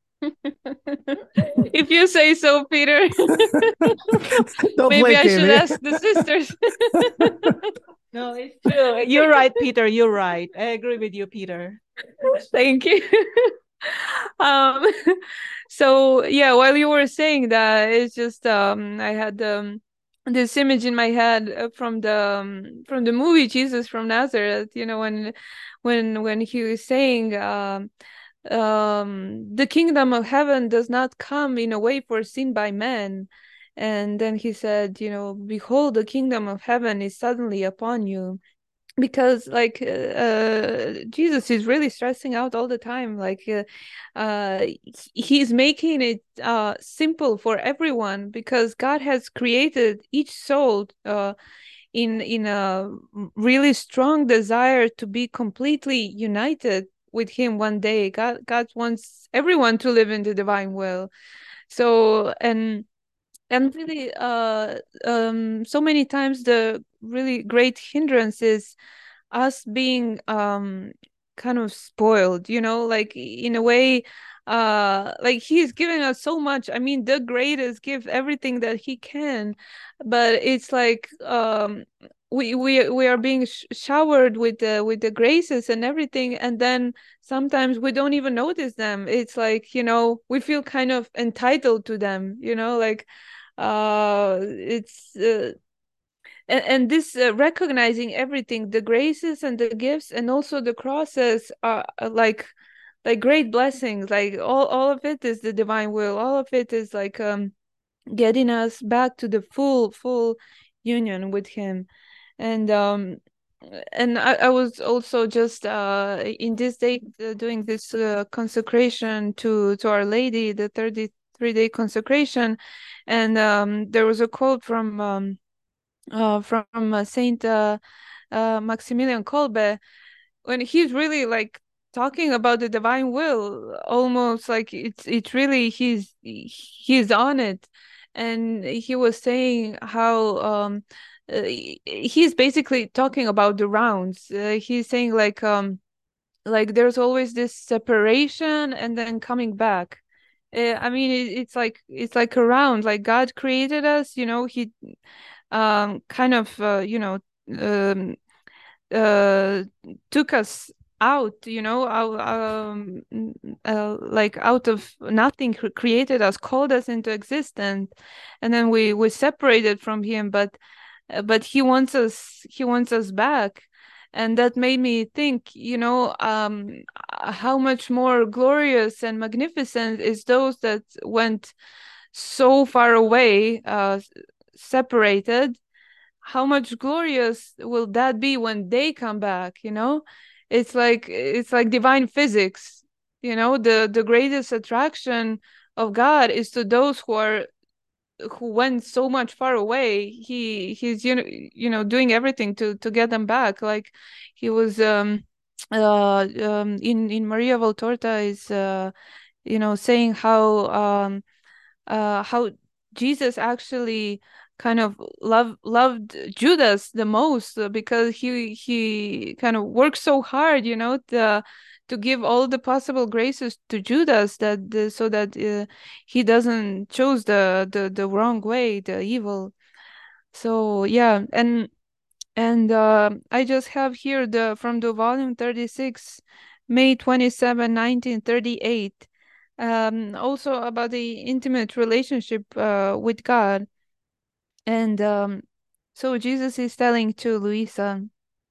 If you say so, Peter. Maybe play, I should Kaylee. ask the sisters. No, it's true. You're right, Peter. You're right. I agree with you, Peter. Thank you. um, so yeah, while you were saying that, it's just um, I had um, this image in my head uh, from the um, from the movie Jesus from Nazareth. You know, when when when he was saying, um, um, the kingdom of heaven does not come in a way foreseen by men. And then he said, you know, behold, the kingdom of heaven is suddenly upon you. Because like uh, Jesus is really stressing out all the time, like uh, uh, he's making it uh, simple for everyone, because God has created each soul uh, in in a really strong desire to be completely united with him one day. God God wants everyone to live in the divine will. So and and really uh um so many times the really great hindrance is us being um kind of spoiled, you know, like in a way, uh like he's giving us so much. I mean, the greatest give everything that he can, but it's like um we we we are being sh- showered with the with the graces and everything, and then sometimes we don't even notice them. It's like, you know, we feel kind of entitled to them, you know, like uh it's uh, and, and this uh, recognizing everything, the graces and the gifts and also the crosses are uh, like like great blessings. Like all, all of it is the divine will. All of it is like um getting us back to the full full union with him. And um and I, I was also just uh in this day uh, doing this uh, consecration to to Our Lady, the thirty-three day consecration. And um there was a quote from um uh, from uh, Saint uh, uh, Maximilian Kolbe, when he's really like talking about the divine will, almost like it's it's really he's he's on it. And he was saying how um uh, he's basically talking about the rounds. Uh, he's saying like um like there's always this separation and then coming back. Uh, I mean, it, it's like it's like a round. Like God created us, you know. He um, kind of, uh, you know, um, uh, took us out, you know, out, um, uh, like out of nothing, cre- created us, called us into existence, and then we we separated from him. But uh, but he wants us, he wants us back. And that made me think, you know, um, how much more glorious and magnificent is those that went so far away, uh, separated. How much glorious will that be when they come back, you know? It's like it's like divine physics, you know. The the greatest attraction of God is to those who are who went so much far away. He he's you know you know doing everything to to get them back. Like he was um uh um in in Maria Valtorta is uh you know saying how um uh, how Jesus actually kind of loved loved Judas the most, uh, because he he kind of worked so hard, you know, to to give all the possible graces to Judas, that the, so that uh, he doesn't choose the, the the wrong way, the evil. So yeah, and and uh, I just have here the from the volume thirty-six, May twenty-seventh, nineteen thirty-eight, um, also about the intimate relationship uh, with God. And um, so Jesus is telling to Luisa,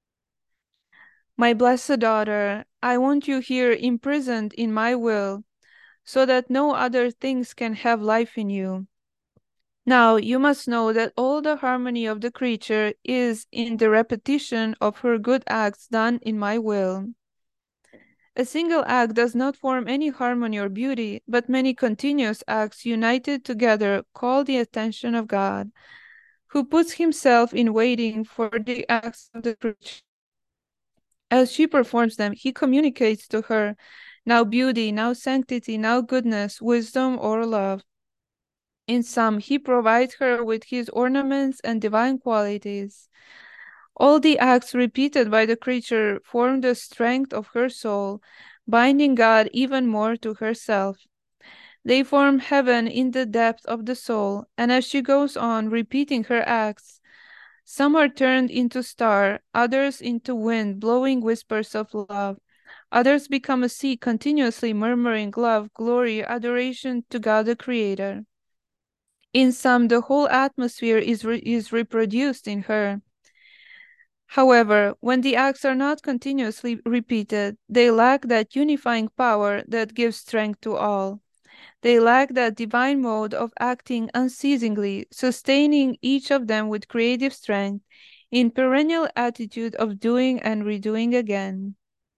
my blessed daughter, I want you here imprisoned in my will, so that no other things can have life in you. Now you must know that all the harmony of the creature is in the repetition of her good acts done in my will. A single act does not form any harmony or beauty, but many continuous acts united together call the attention of God, who puts himself in waiting for the acts of the creature. As she performs them, he communicates to her now beauty, now sanctity, now goodness, wisdom, or love. In sum, he provides her with his ornaments and divine qualities. All the acts repeated by the creature form the strength of her soul, binding God even more to herself. They form heaven in the depth of the soul, and as she goes on repeating her acts, some are turned into star, others into wind, blowing whispers of love. Others become a sea continuously murmuring love, glory, adoration to God the Creator. In some, the whole atmosphere is, re- is reproduced in her. However, when the acts are not continuously repeated, they lack that unifying power that gives strength to all. They lack that divine mode of acting unceasingly, sustaining each of them with creative strength, in perennial attitude of doing and redoing again.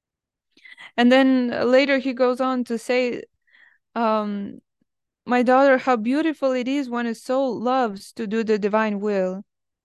And then later he goes on to say, um, my daughter, how beautiful it is when a soul loves to do the divine will.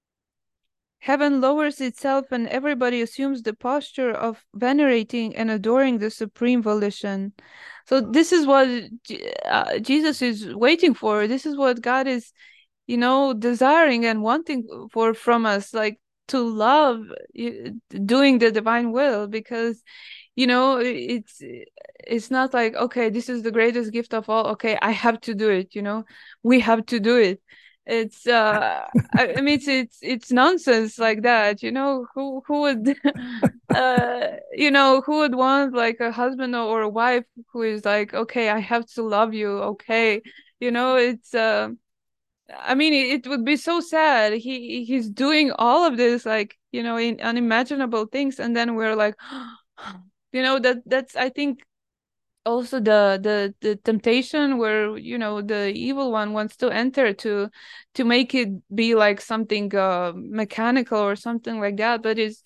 Heaven lowers itself and everybody assumes the posture of venerating and adoring the supreme volition. So this is what uh, Jesus is waiting for. This is what God is, you know, desiring and wanting for from us, like to love doing the divine will, because, you know, it's it's not like, okay, this is the greatest gift of all. Okay, I have to do it. You know, we have to do it. It's uh I, I mean it's, it's it's nonsense like that, you know. Who who would uh you know, who would want like a husband or a wife who is like, okay, I have to love you, okay, you know. It's uh I mean it, it would be so sad. He he's doing all of this, like, you know, in unimaginable things, and then we're like you know, that that's I think also the the the temptation where, you know, the evil one wants to enter to to make it be like something uh mechanical or something like that, but it's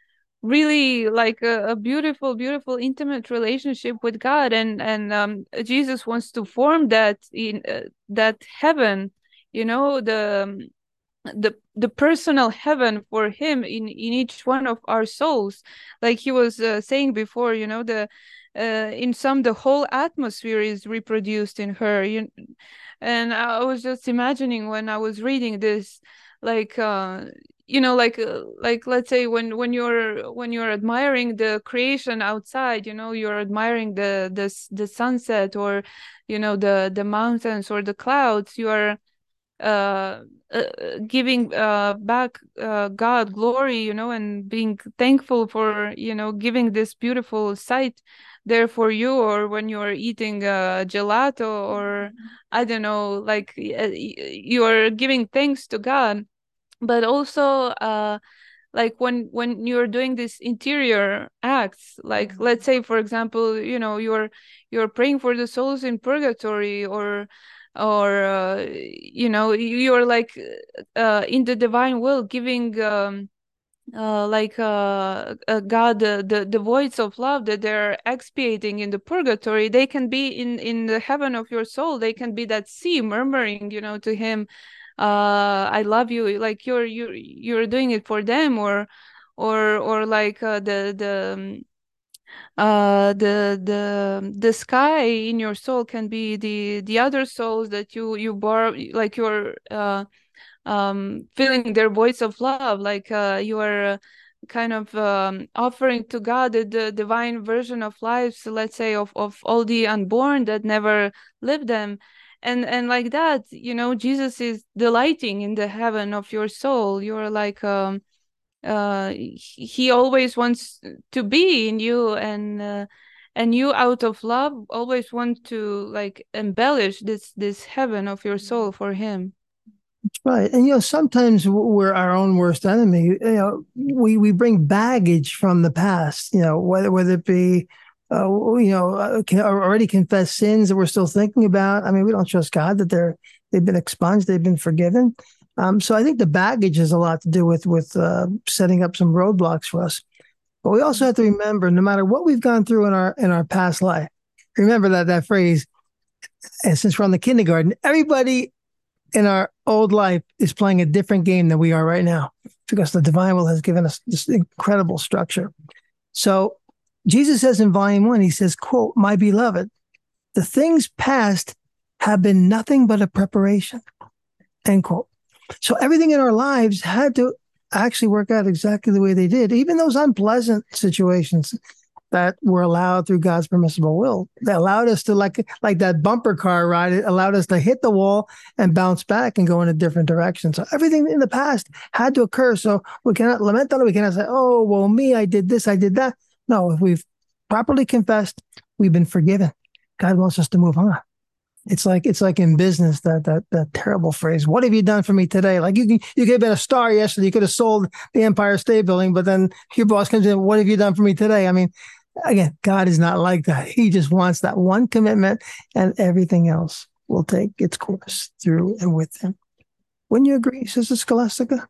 really like a, a beautiful beautiful intimate relationship with God. And and um Jesus wants to form that in uh, that heaven, you know, the um, the the personal heaven for him in in each one of our souls, like he was uh, saying before, you know, the uh, in some the whole atmosphere is reproduced in her. You, and I was just imagining when I was reading this, like uh you know, like uh, like let's say when when you're when you're admiring the creation outside, you know, you're admiring the the the sunset, or, you know, the the mountains or the clouds, you are uh, uh giving uh back uh God glory, you know, and being thankful for, you know, giving this beautiful sight there for you. Or when you're eating uh gelato, or I don't know, like uh, you're giving thanks to God. But also uh like when when you're doing these interior acts, like let's say for example, you know, you're you're praying for the souls in purgatory, or or uh, you know, you're like uh in the divine will giving um uh like uh, uh God the, the the voice of love that they're expiating in the purgatory. They can be in in the heaven of your soul, they can be that sea murmuring, you know, to him, uh I love you, like you're you're you're doing it for them. Or or or like uh, the the um, uh the the the sky in your soul can be the the other souls that you you bore, like you're uh um feeling their voice of love, like uh you are uh, kind of um, offering to God the, the divine version of lives, let's say of of all the unborn that never lived them. And and like that, you know, Jesus is delighting in the heaven of your soul. You're like um uh he always wants to be in you, and uh, and you out of love always want to like embellish this this heaven of your soul for him. Right. And, you know, sometimes we're our own worst enemy. You know, we, we bring baggage from the past, you know, whether, whether it be, uh, you know, uh, can, already confessed sins that we're still thinking about. I mean, we don't trust God that they're, they've been expunged, they've been forgiven. Um, so I think the baggage has a lot to do with, with uh, setting up some roadblocks for us. But we also have to remember, no matter what we've gone through in our, in our past life, remember that, that phrase, and since we're on the kindergarten, everybody in our old life is playing a different game than we are right now, because the divine will has given us this incredible structure. So Jesus says in volume one, he says, quote, "My beloved, the things past have been nothing but a preparation," end quote. So everything in our lives had to actually work out exactly the way they did. Even those unpleasant situations that were allowed through God's permissible will, that allowed us to, like like that bumper car ride, it allowed us to hit the wall and bounce back and go in a different direction. So everything in the past had to occur. So we cannot lament on it. We cannot say, oh, well, me, I did this, I did that. No, if we've properly confessed, we've been forgiven. God wants us to move on. It's like it's like in business, that that that terrible phrase, what have you done for me today? Like you can you could have been a star yesterday, you could have sold the Empire State Building, but then your boss comes in, what have you done for me today? I mean, again, God is not like that. He just wants that one commitment, and everything else will take its course through and with him. Wouldn't you agree, Sister Scholastica?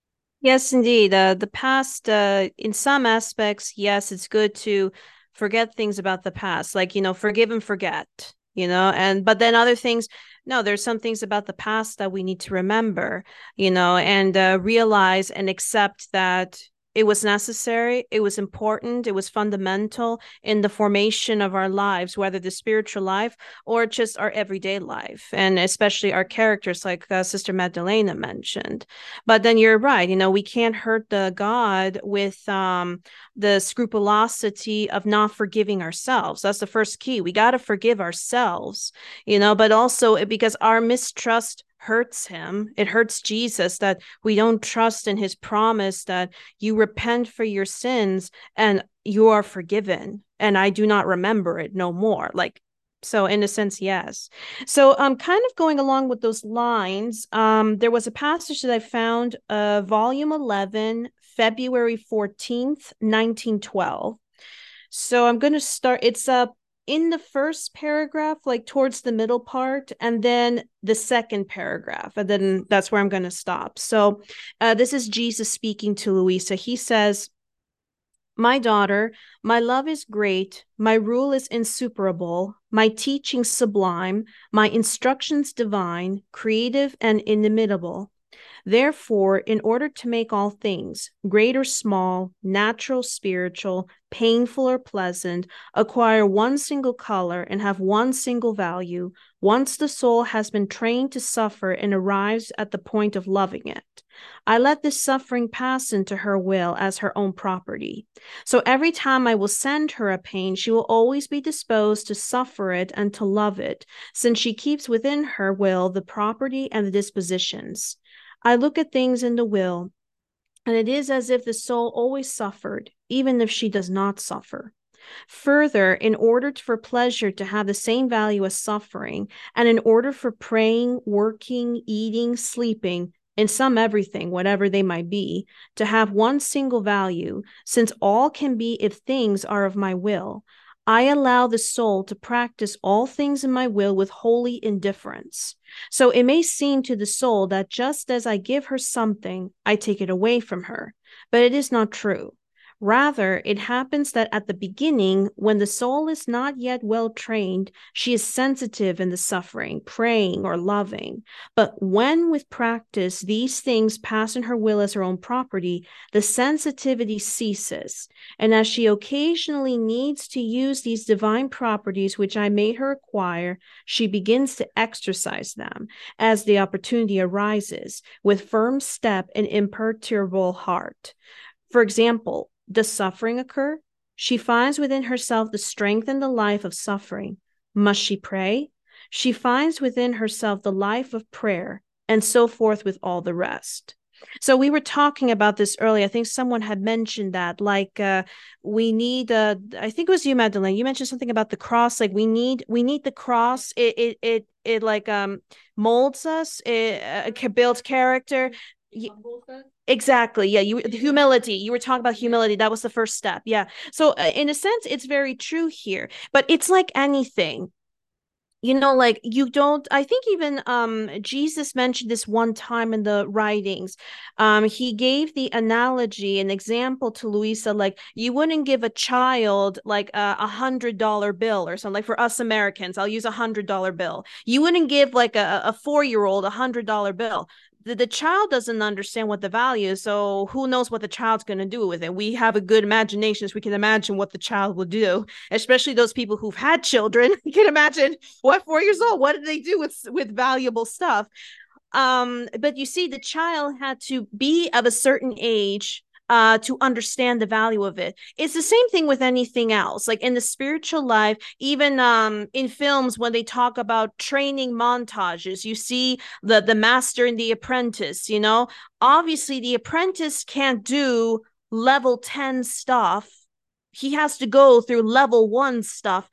Yes, indeed. Uh, the past, uh, in some aspects, yes, it's good to forget things about the past, like, you know, forgive and forget. You know, and but then other things, no, there's some things about the past that we need to remember, you know, and uh, realize and accept that it was necessary, it was important, it was fundamental in the formation of our lives, whether the spiritual life or just our everyday life, and especially our characters, like uh, Sister Magdalena mentioned. But then you're right, you know, we can't hurt the God with um, the scrupulosity of not forgiving ourselves. That's the first key. We got to forgive ourselves, you know, but also because our mistrust hurts him. It hurts Jesus that we don't trust in his promise that you repent for your sins and you are forgiven, and I do not remember it no more. Like, so in a sense, yes. So um, kind of going along with those lines, um, there was a passage that I found, uh, volume eleven, February fourteenth, nineteen twelve. So I'm going to start, it's a in the first paragraph, like towards the middle part, and then the second paragraph, and then that's where I'm going to stop. So uh, this is Jesus speaking to Louisa. He says, "My daughter, my love is great, my rule is insuperable, my teaching sublime, my instructions divine, creative and inimitable. Therefore, in order to make all things, great or small, natural, spiritual, painful or pleasant, acquire one single color and have one single value, once the soul has been trained to suffer and arrives at the point of loving it, I let this suffering pass into her will as her own property. So every time I will send her a pain, she will always be disposed to suffer it and to love it, since she keeps within her will the property and the dispositions. I look at things in the will, and it is as if the soul always suffered, even if she does not suffer. Further, in order for pleasure to have the same value as suffering, and in order for praying, working, eating, sleeping, in some everything, whatever they might be, to have one single value, since all can be if things are of my will, I allow the soul to practice all things in my will with holy indifference. So it may seem to the soul that just as I give her something, I take it away from her, but it is not true. Rather, it happens that at the beginning, when the soul is not yet well trained, she is sensitive in the suffering, praying, or loving. But when with practice these things pass in her will as her own property, the sensitivity ceases. And as she occasionally needs to use these divine properties which I made her acquire, she begins to exercise them as the opportunity arises, with firm step and imperturbable heart. For example, does suffering occur? She finds within herself the strength and the life of suffering. Must she pray? She finds within herself the life of prayer, and so forth with all the rest. So we were talking about this earlier. I think someone had mentioned that, like uh, we need. Uh, I think it was you, Magdalene. You mentioned something about the cross. Like we need, we need the cross. It, it, it, it like um molds us. It uh, builds character. Exactly. Yeah. You humility. You were talking about humility. That was the first step. Yeah. So uh, in a sense, it's very true here, but it's like anything, you know, like you don't, I think even um, Jesus mentioned this one time in the writings. Um, he gave the analogy, an example to Louisa, like you wouldn't give a child like a, a hundred dollar bill or something. Like for us Americans, I'll use a hundred dollar bill. You wouldn't give like a, a four-year-old a hundred dollar bill. The, the child doesn't understand what the value is, so who knows what the child's going to do with it. We have a good imagination, so we can imagine what the child will do, especially those people who've had children. You can imagine what four years old, what did they do with with valuable stuff? um, but you see, the child had to be of a certain age uh, to understand the value of it. It's the same thing with anything else. Like in the spiritual life, even um, in films, when they talk about training montages, you see the, the master and the apprentice, you know, obviously the apprentice can't do level ten stuff. He has to go through level one stuff,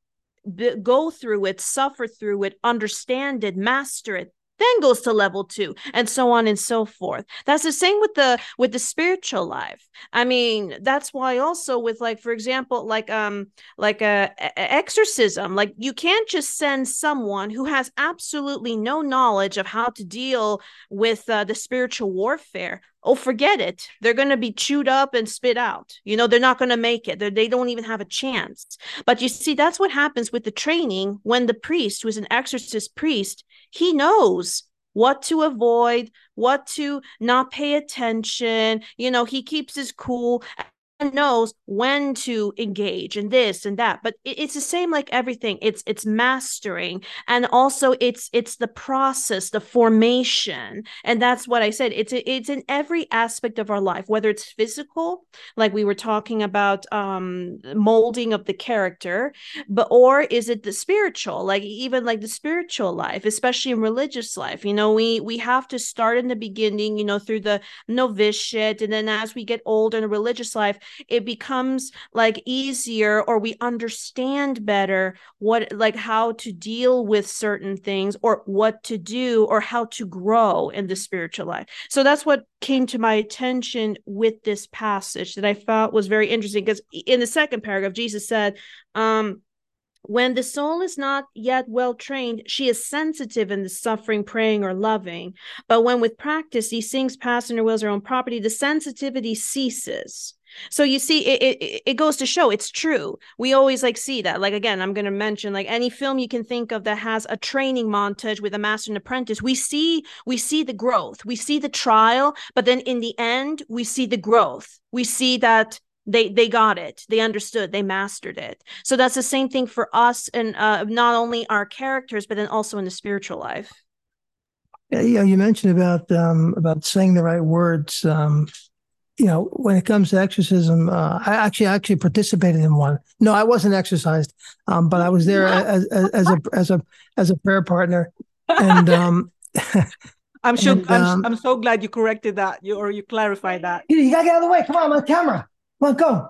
b- go through it, suffer through it, understand it, master it, then goes to level two, and so on and so forth. That's the same with the with the spiritual life. I mean, that's why also with, like, for example, like um like a, a exorcism, like you can't just send someone who has absolutely no knowledge of how to deal with uh, the spiritual warfare. Oh, forget it. They're going to be chewed up and spit out. You know, they're not going to make it. They're, they don't even have a chance. But you see, that's what happens with the training when the priest, who is an exorcist priest, he knows what to avoid, what to not pay attention. You know, he keeps his cool and knows when to engage in this and that. But it, it's the same like everything. It's it's mastering, and also it's it's the process, the formation. And that's what I said. It's it's in every aspect of our life, whether it's physical, like we were talking about, um molding of the character, but or is it the spiritual, like even like the spiritual life, especially in religious life. You know, we we have to start in the beginning, you know, through the novitiate, and then as we get older in the religious life, it becomes like easier, or we understand better what, like how to deal with certain things, or what to do, or how to grow in the spiritual life. So that's what came to my attention with this passage that I felt was very interesting, because in the second paragraph, Jesus said, um, when the soul is not yet well trained, she is sensitive in the suffering, praying, or loving. But when with practice these things pass and her wills her own property, the sensitivity ceases. So you see, it, it it goes to show it's true. We always like see that. Like, again, I'm going to mention like any film you can think of that has a training montage with a master and apprentice. We see we see the growth. We see the trial, but then in the end, we see the growth. We see that they they got it, they understood, they mastered it. So that's the same thing for us, and uh, not only our characters, but then also in the spiritual life. Yeah, you know, you mentioned about um, about saying the right words. Um, you know, when it comes to exorcism, uh, I actually actually participated in one. No, I wasn't exercised, um, but I was there as, as, as a as a as a prayer partner, and um, I'm sure. and, I'm, um, I'm so glad you corrected that, you or you clarified that. you, you gotta get out of the way. Come on, I'm on camera. Come on, go.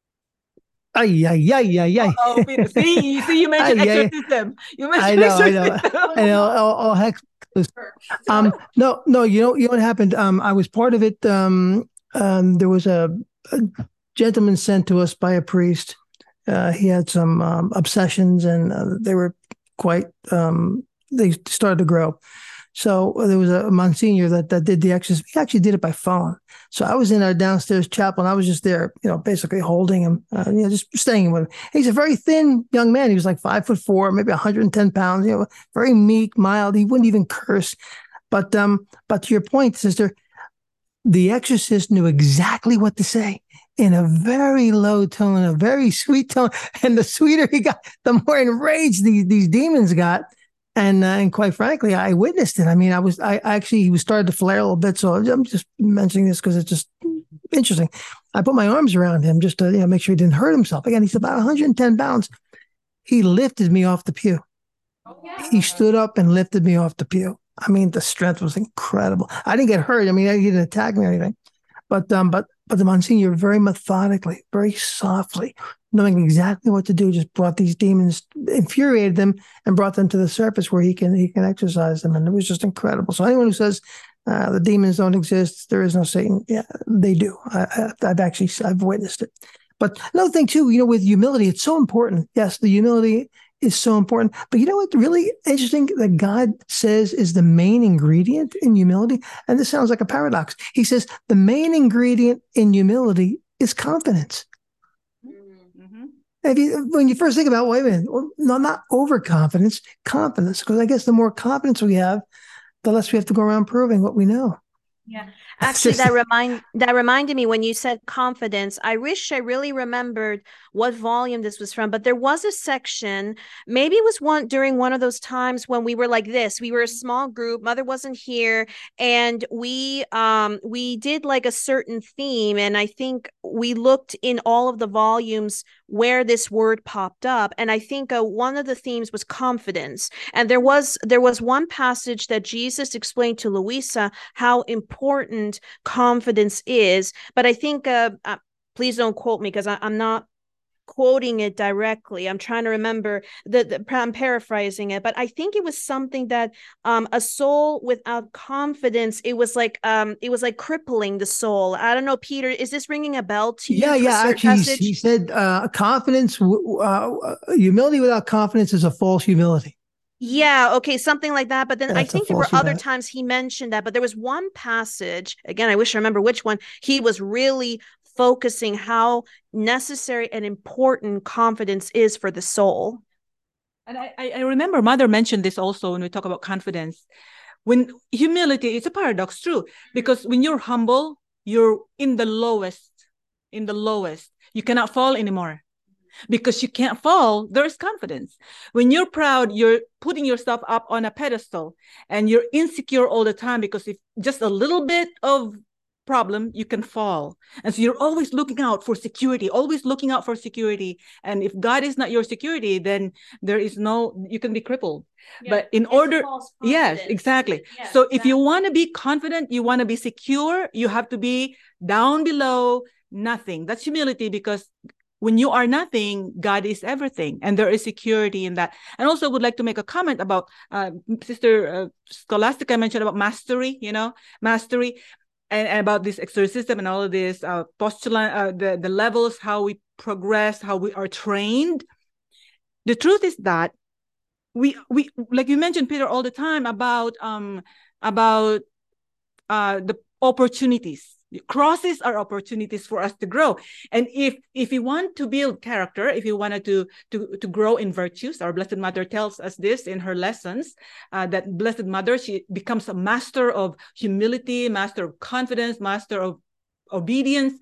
Ay, ay, ay, ay, ay. Oh, see, you see, you mentioned Ay, ay. exorcism. You I mentioned know, I know, exorcism. I know. Oh, oh heck. Um, no, no. You know, you know what happened? Um, I was part of it. Um, um, there was a, a gentleman sent to us by a priest. Uh, he had some um, obsessions, and uh, they were quite. Um, they started to grow. So there was a Monsignor that, that did the exercise. He actually did it by phone. So I was in our downstairs chapel, and I was just there, you know, basically holding him, uh, you know, just staying with him. He's a very thin young man. He was like five foot four, maybe one hundred ten pounds, you know, very meek, mild. He wouldn't even curse. But um, but to your point, sister, the exorcist knew exactly what to say in a very low tone, a very sweet tone. And the sweeter he got, the more enraged these, these demons got. And uh, and quite frankly, I witnessed it. I mean, I was I actually he was started to flare a little bit. So I'm just mentioning this because it's just interesting. I put my arms around him just to, you know, make sure he didn't hurt himself. Again, he's about one hundred ten pounds. He lifted me off the pew. He stood up and lifted me off the pew. I mean, the strength was incredible. I didn't get hurt. I mean, he didn't attack me or anything. But um, but but the Monsignor very methodically, very softly, knowing exactly what to do, just brought these demons, infuriated them, and brought them to the surface where he can he can exercise them, and it was just incredible. So anyone who says uh, the demons don't exist, there is no Satan, yeah, they do. I, I, I've actually I've witnessed it. But another thing too, you know, with humility, it's so important. Yes, the humility is so important. But you know what's really interesting that God says is the main ingredient in humility? And this sounds like a paradox. He says the main ingredient in humility is confidence. Mm-hmm. If you, when you first think about, wait a minute, well, no, not overconfidence, confidence. Because I guess the more confidence we have, the less we have to go around proving what we know. Yeah. Actually, that remind that reminded me when you said confidence. I wish I really remembered what volume this was from, but there was a section, maybe it was one during one of those times when we were like this. We were a small group, mother wasn't here, and we um we did like a certain theme, and I think we looked in all of the volumes where this word popped up, and I think uh, one of the themes was confidence. And there was there was one passage that Jesus explained to Louisa how important confidence is. But I think, uh, uh, please don't quote me because I'm not quoting it directly. I'm trying to remember the, the I'm paraphrasing it, but I think it was something that um a soul without confidence, it was like um it was like crippling the soul. I don't know, Peter, is this ringing a bell to you? Yeah, to yeah. Actually, he, he said uh, confidence, uh, humility without confidence is a false humility. Yeah, okay, something like that. But then That's I think there were humility. other times he mentioned that, but there was one passage, again, I wish I remember which one, he was really focusing how necessary and important confidence is for the soul. And I, I remember Mother mentioned this also when we talk about confidence. When humility, it's a paradox, true, because when you're humble, you're in the lowest, in the lowest. You cannot fall anymore. Because you can't fall, there's confidence. When you're proud, you're putting yourself up on a pedestal and you're insecure all the time because if just a little bit of problem, you can fall. And so you're always looking out for security, always looking out for security. And if God is not your security, then there is no, you can be crippled. Yeah, but in order, yes, exactly. Yes, so exactly. If you want to be confident, you want to be secure, you have to be down below, nothing. That's humility, because when you are nothing, God is everything. And there is security in that. And also would like to make a comment about uh, Sister uh, Scholastica mentioned about mastery, you know, mastery. And, and about this exorcism and all of this uh, postulant, uh, the, the levels, how we progress, how we are trained. The truth is that we, we like you mentioned, Peter, all the time about, um, about uh, the opportunities. Crosses are opportunities for us to grow. And if if you want to build character, if you wanted to to to grow in virtues, our Blessed Mother tells us this in her lessons, uh, that Blessed Mother, she becomes a master of humility, master of confidence, master of obedience.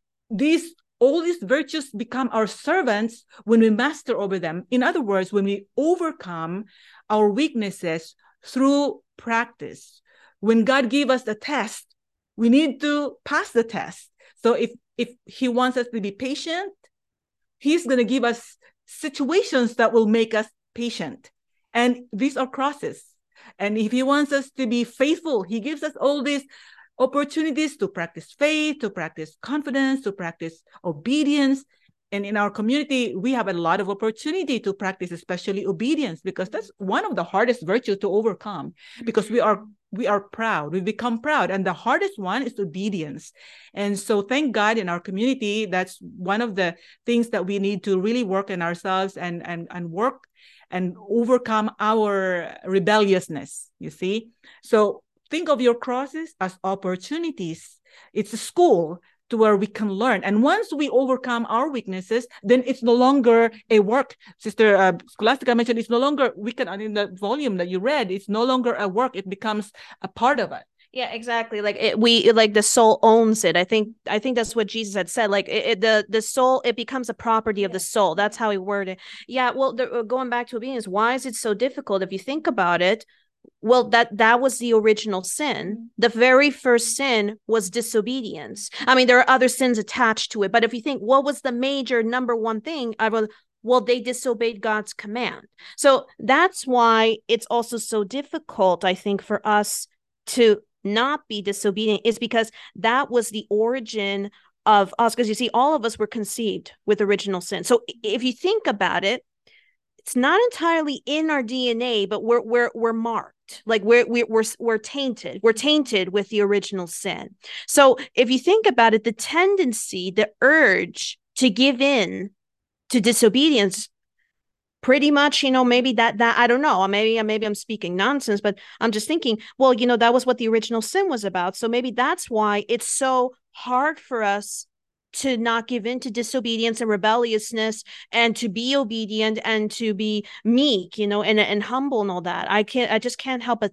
These all these virtues become our servants when we master over them. In other words, when we overcome our weaknesses through practice. When God gives us a test, we need to pass the test. So if, if he wants us to be patient, he's going to give us situations that will make us patient. And these are crosses. And if he wants us to be faithful, he gives us all these opportunities to practice faith, to practice confidence, to practice obedience. And in our community, we have a lot of opportunity to practice, especially obedience, because that's one of the hardest virtues to overcome, because we are we are proud. We become proud. And the hardest one is obedience. And so thank God in our community, that's one of the things that we need to really work in ourselves and, and, and work and overcome our rebelliousness, you see? So think of your crosses as opportunities. It's a school to where we can learn. And once we overcome our weaknesses, then it's no longer a work. Sister uh, Scholastica mentioned it's no longer, we can, in the volume that you read, it's no longer a work. It becomes a part of it. Yeah, exactly. Like it, we like the soul owns it. I think I think that's what Jesus had said. Like it, it, the the soul, it becomes a property of the soul. That's how he worded it. Yeah. Well, the, going back to obedience, why is it so difficult? If you think about it, well, that that was the original sin. The very first sin was disobedience. I mean, there are other sins attached to it, but if you think, what was the major number one thing? I will. Well, they disobeyed God's command. So that's why it's also so difficult, I think, for us to not be disobedient, is because that was the origin of us. Because you see, all of us were conceived with original sin. So if you think about it, it's not entirely in our D N A, but we're we're we're marked. Like we're we're we're we're tainted. We're tainted with the original sin. So if you think about it, the tendency, the urge to give in to disobedience, pretty much, you know, maybe that that I don't know, maybe maybe I'm speaking nonsense, but I'm just thinking, well, you know, that was what the original sin was about. So maybe that's why it's so hard for us to not give in to disobedience and rebelliousness, and to be obedient and to be meek, you know, and and humble and all that. I can't, I just can't help but think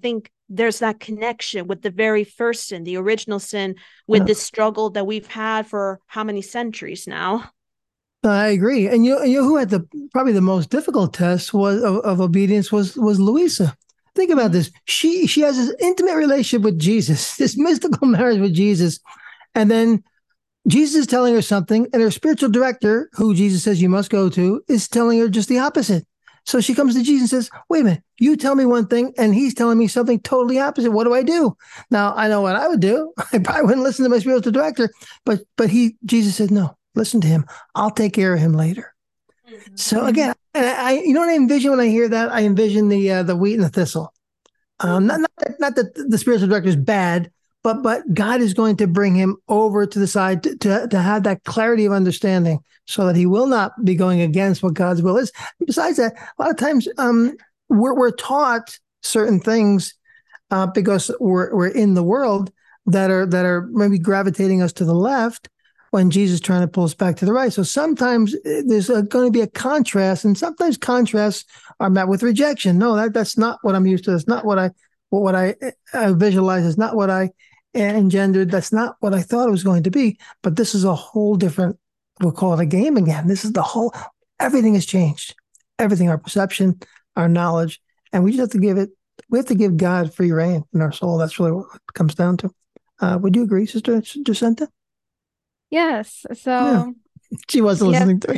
there's that connection with the very first sin, the original sin, with Yeah. this struggle that we've had for how many centuries now. I agree. And you, you know who had the probably the most difficult test was of, of obedience was was Louisa. Think about this. She she has this intimate relationship with Jesus, this mystical marriage with Jesus, and then Jesus is telling her something, and her spiritual director, who Jesus says you must go to, is telling her just the opposite. So she comes to Jesus and says, "Wait a minute, you tell me one thing, and he's telling me something totally opposite. What do I do?" Now I know what I would do. I probably wouldn't listen to my spiritual director, but but he Jesus said, "No, listen to him. I'll take care of him later." Mm-hmm. So again, I you know what I envision when I hear that? I envision the uh, the wheat and the thistle. Um, not not that, not that the spiritual director is bad, but but God is going to bring him over to the side to, to, to have that clarity of understanding so that he will not be going against what God's will is. Besides that, a lot of times um, we're, we're taught certain things uh, because we're, we're in the world that are that are maybe gravitating us to the left when Jesus is trying to pull us back to the right. So sometimes there's going to be a contrast, and sometimes contrasts are met with rejection. No, that, that's not what I'm used to. That's not what I what I, I visualize. It's not what I engendered. That's not what I thought it was going to be. But this is a whole different, we'll call it a game again. This is the whole, everything has changed. Everything, our perception, our knowledge, and we just have to give it, we have to give God free reign in our soul. That's really what it comes down to. Uh, would you agree, Sister Jacinta? Yes. So yeah. She wasn't yes. listening to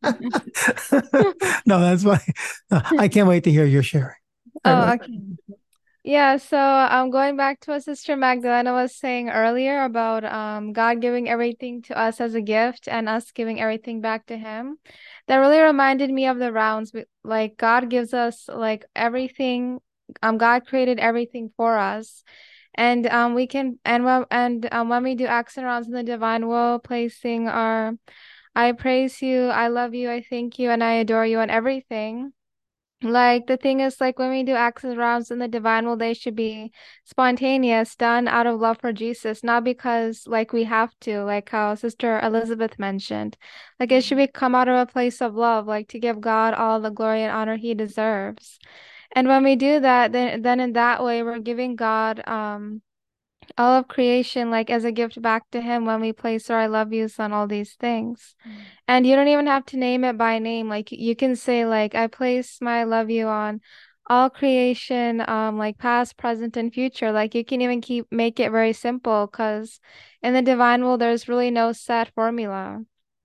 me. No, that's why. No, I can't wait to hear your sharing. Oh, okay. Yeah, so I'm um, going back to what Sister Magdalena was saying earlier about um God giving everything to us as a gift and us giving everything back to him. That really reminded me of the rounds. Like God gives us like everything. Um, God created everything for us. And um, we can and when and um, when we do accent rounds in the divine will, placing our I praise you, I love you, I thank you, and I adore you, and everything. Like the thing is, like when we do accent rounds in the divine will, they should be spontaneous, done out of love for Jesus, not because like we have to, like how Sister Elizabeth mentioned. Like it should be come out of a place of love, like to give God all the glory and honor he deserves. And when we do that, then then in that way we're giving God um all of creation like as a gift back to him when we place our I love yous on all these things. Mm. And you don't even have to name it by name. Like you can say like I place my I love you on all creation, um like past, present, and future. Like you can even keep make it very simple because in the divine will there's really no set formula.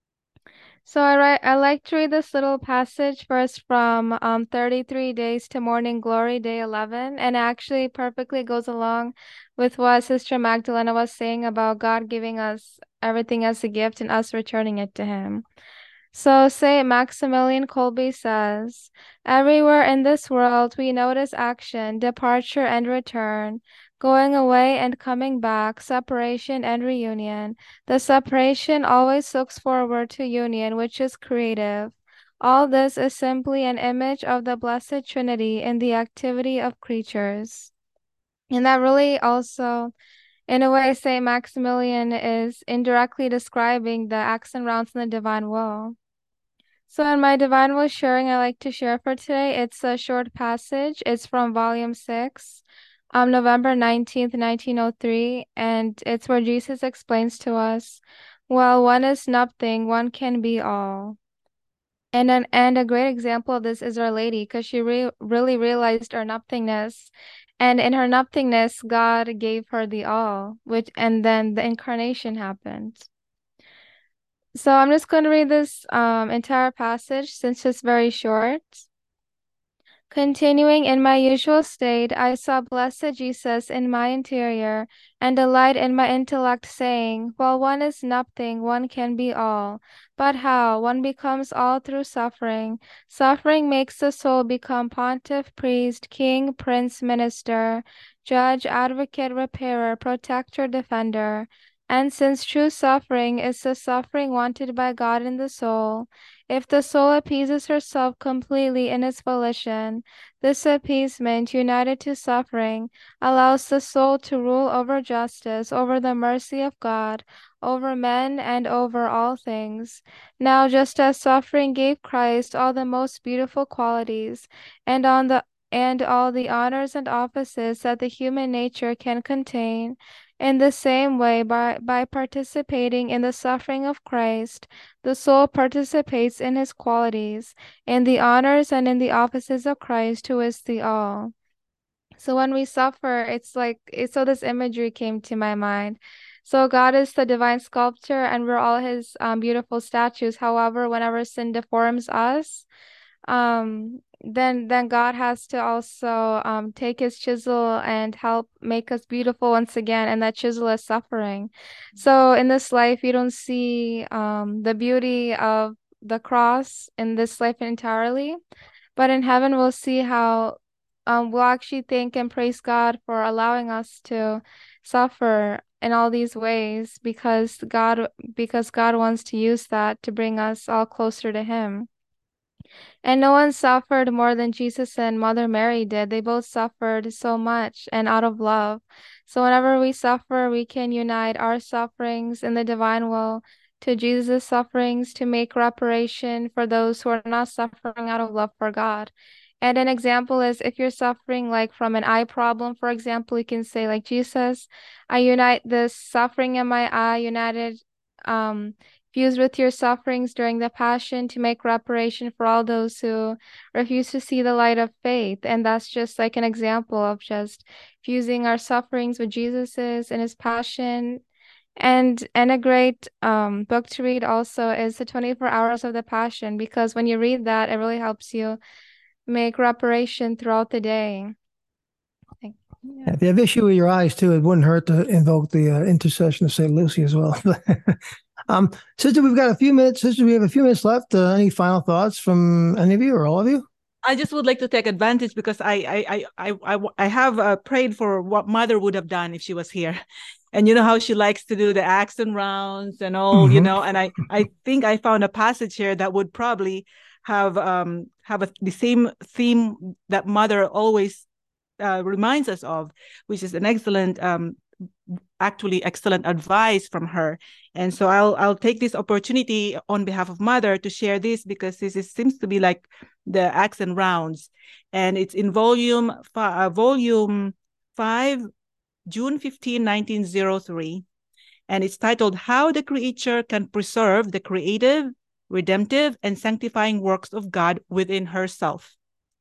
So I write, I like to read this little passage first from um thirty-three Days to Morning Glory, day eleven, and it actually perfectly goes along with what Sister Magdalena was saying about God giving us everything as a gift and us returning it to him. So Saint Maximilian Kolbe says, everywhere in this world we notice action, departure and return, going away and coming back, separation and reunion. The separation always looks forward to union, which is creative. All this is simply an image of the Blessed Trinity in the activity of creatures. And that really also, in a way, Saint Maximilian is indirectly describing the accent rounds in the divine will. So in my divine will sharing I like to share for today, it's a short passage. It's from volume six. Um, November nineteenth, nineteen oh three, and it's where Jesus explains to us, well, one is nothing, one can be all. And an, and a great example of this is Our Lady, because she re really realized her nothingness, and in her nothingness, God gave her the all, which and then the incarnation happened. So I'm just going to read this um, entire passage since it's very short. Continuing in my usual state, I saw blessed Jesus in my interior, and a light in my intellect saying, while one is nothing, one can be all. But how? One becomes all through suffering. Suffering makes the soul become pontiff, priest, king, prince, minister, judge, advocate, repairer, protector, defender. And since true suffering is the suffering wanted by God in the soul, if the soul appeases herself completely in its volition, this appeasement, united to suffering, allows the soul to rule over justice, over the mercy of God, over men, and over all things. Now, just as suffering gave Christ all the most beautiful qualities, and on the and all the honors and offices that the human nature can contain. In the same way, by, by participating in the suffering of Christ, the soul participates in his qualities, in the honors and in the offices of Christ, who is the all. So when we suffer, it's like, it, so this imagery came to my mind. So God is the divine sculptor, and we're all his um, beautiful statues. However, whenever sin deforms us, um, then then God has to also um, take his chisel and help make us beautiful once again, and that chisel is suffering. So in this life, you don't see um, the beauty of the cross in this life entirely, but in heaven, we'll see how um, we'll actually thank and praise God for allowing us to suffer in all these ways, because God because God wants to use that to bring us all closer to him. And no one suffered more than Jesus and Mother Mary did. They both suffered so much and out of love. So whenever we suffer, we can unite our sufferings in the divine will to Jesus' sufferings to make reparation for those who are not suffering out of love for God. And an example is if you're suffering like from an eye problem, for example, you can say like, Jesus, I unite this suffering in my eye, united, um, fused with your sufferings during the Passion to make reparation for all those who refuse to see the light of faith. And that's just like an example of just fusing our sufferings with Jesus's and his Passion. And and a great um, book to read also is the twenty-four Hours of the Passion, because when you read that, it really helps you make reparation throughout the day. Yeah. If you have issue with your eyes too, it wouldn't hurt to invoke the uh, intercession of Saint Lucy as well. um, Sister, we've got a few minutes. Sister, we have a few minutes left. Uh, any final thoughts from any of you or all of you? I just would like to take advantage because I I I I I have uh, prayed for what Mother would have done if she was here, and you know how she likes to do the accent rounds and all, mm-hmm. you know. And I I think I found a passage here that would probably have um have a, the same theme that Mother always uh, reminds us of, which is an excellent um actually excellent advice from her. And so I'll I'll take this opportunity on behalf of Mother to share this, because this is, seems to be like the accent rounds, and it's in volume uh, volume five, June fifteenth, nineteen oh three, and it's titled "How the Creature Can Preserve the Creative, Redemptive, and Sanctifying Works of God Within Herself."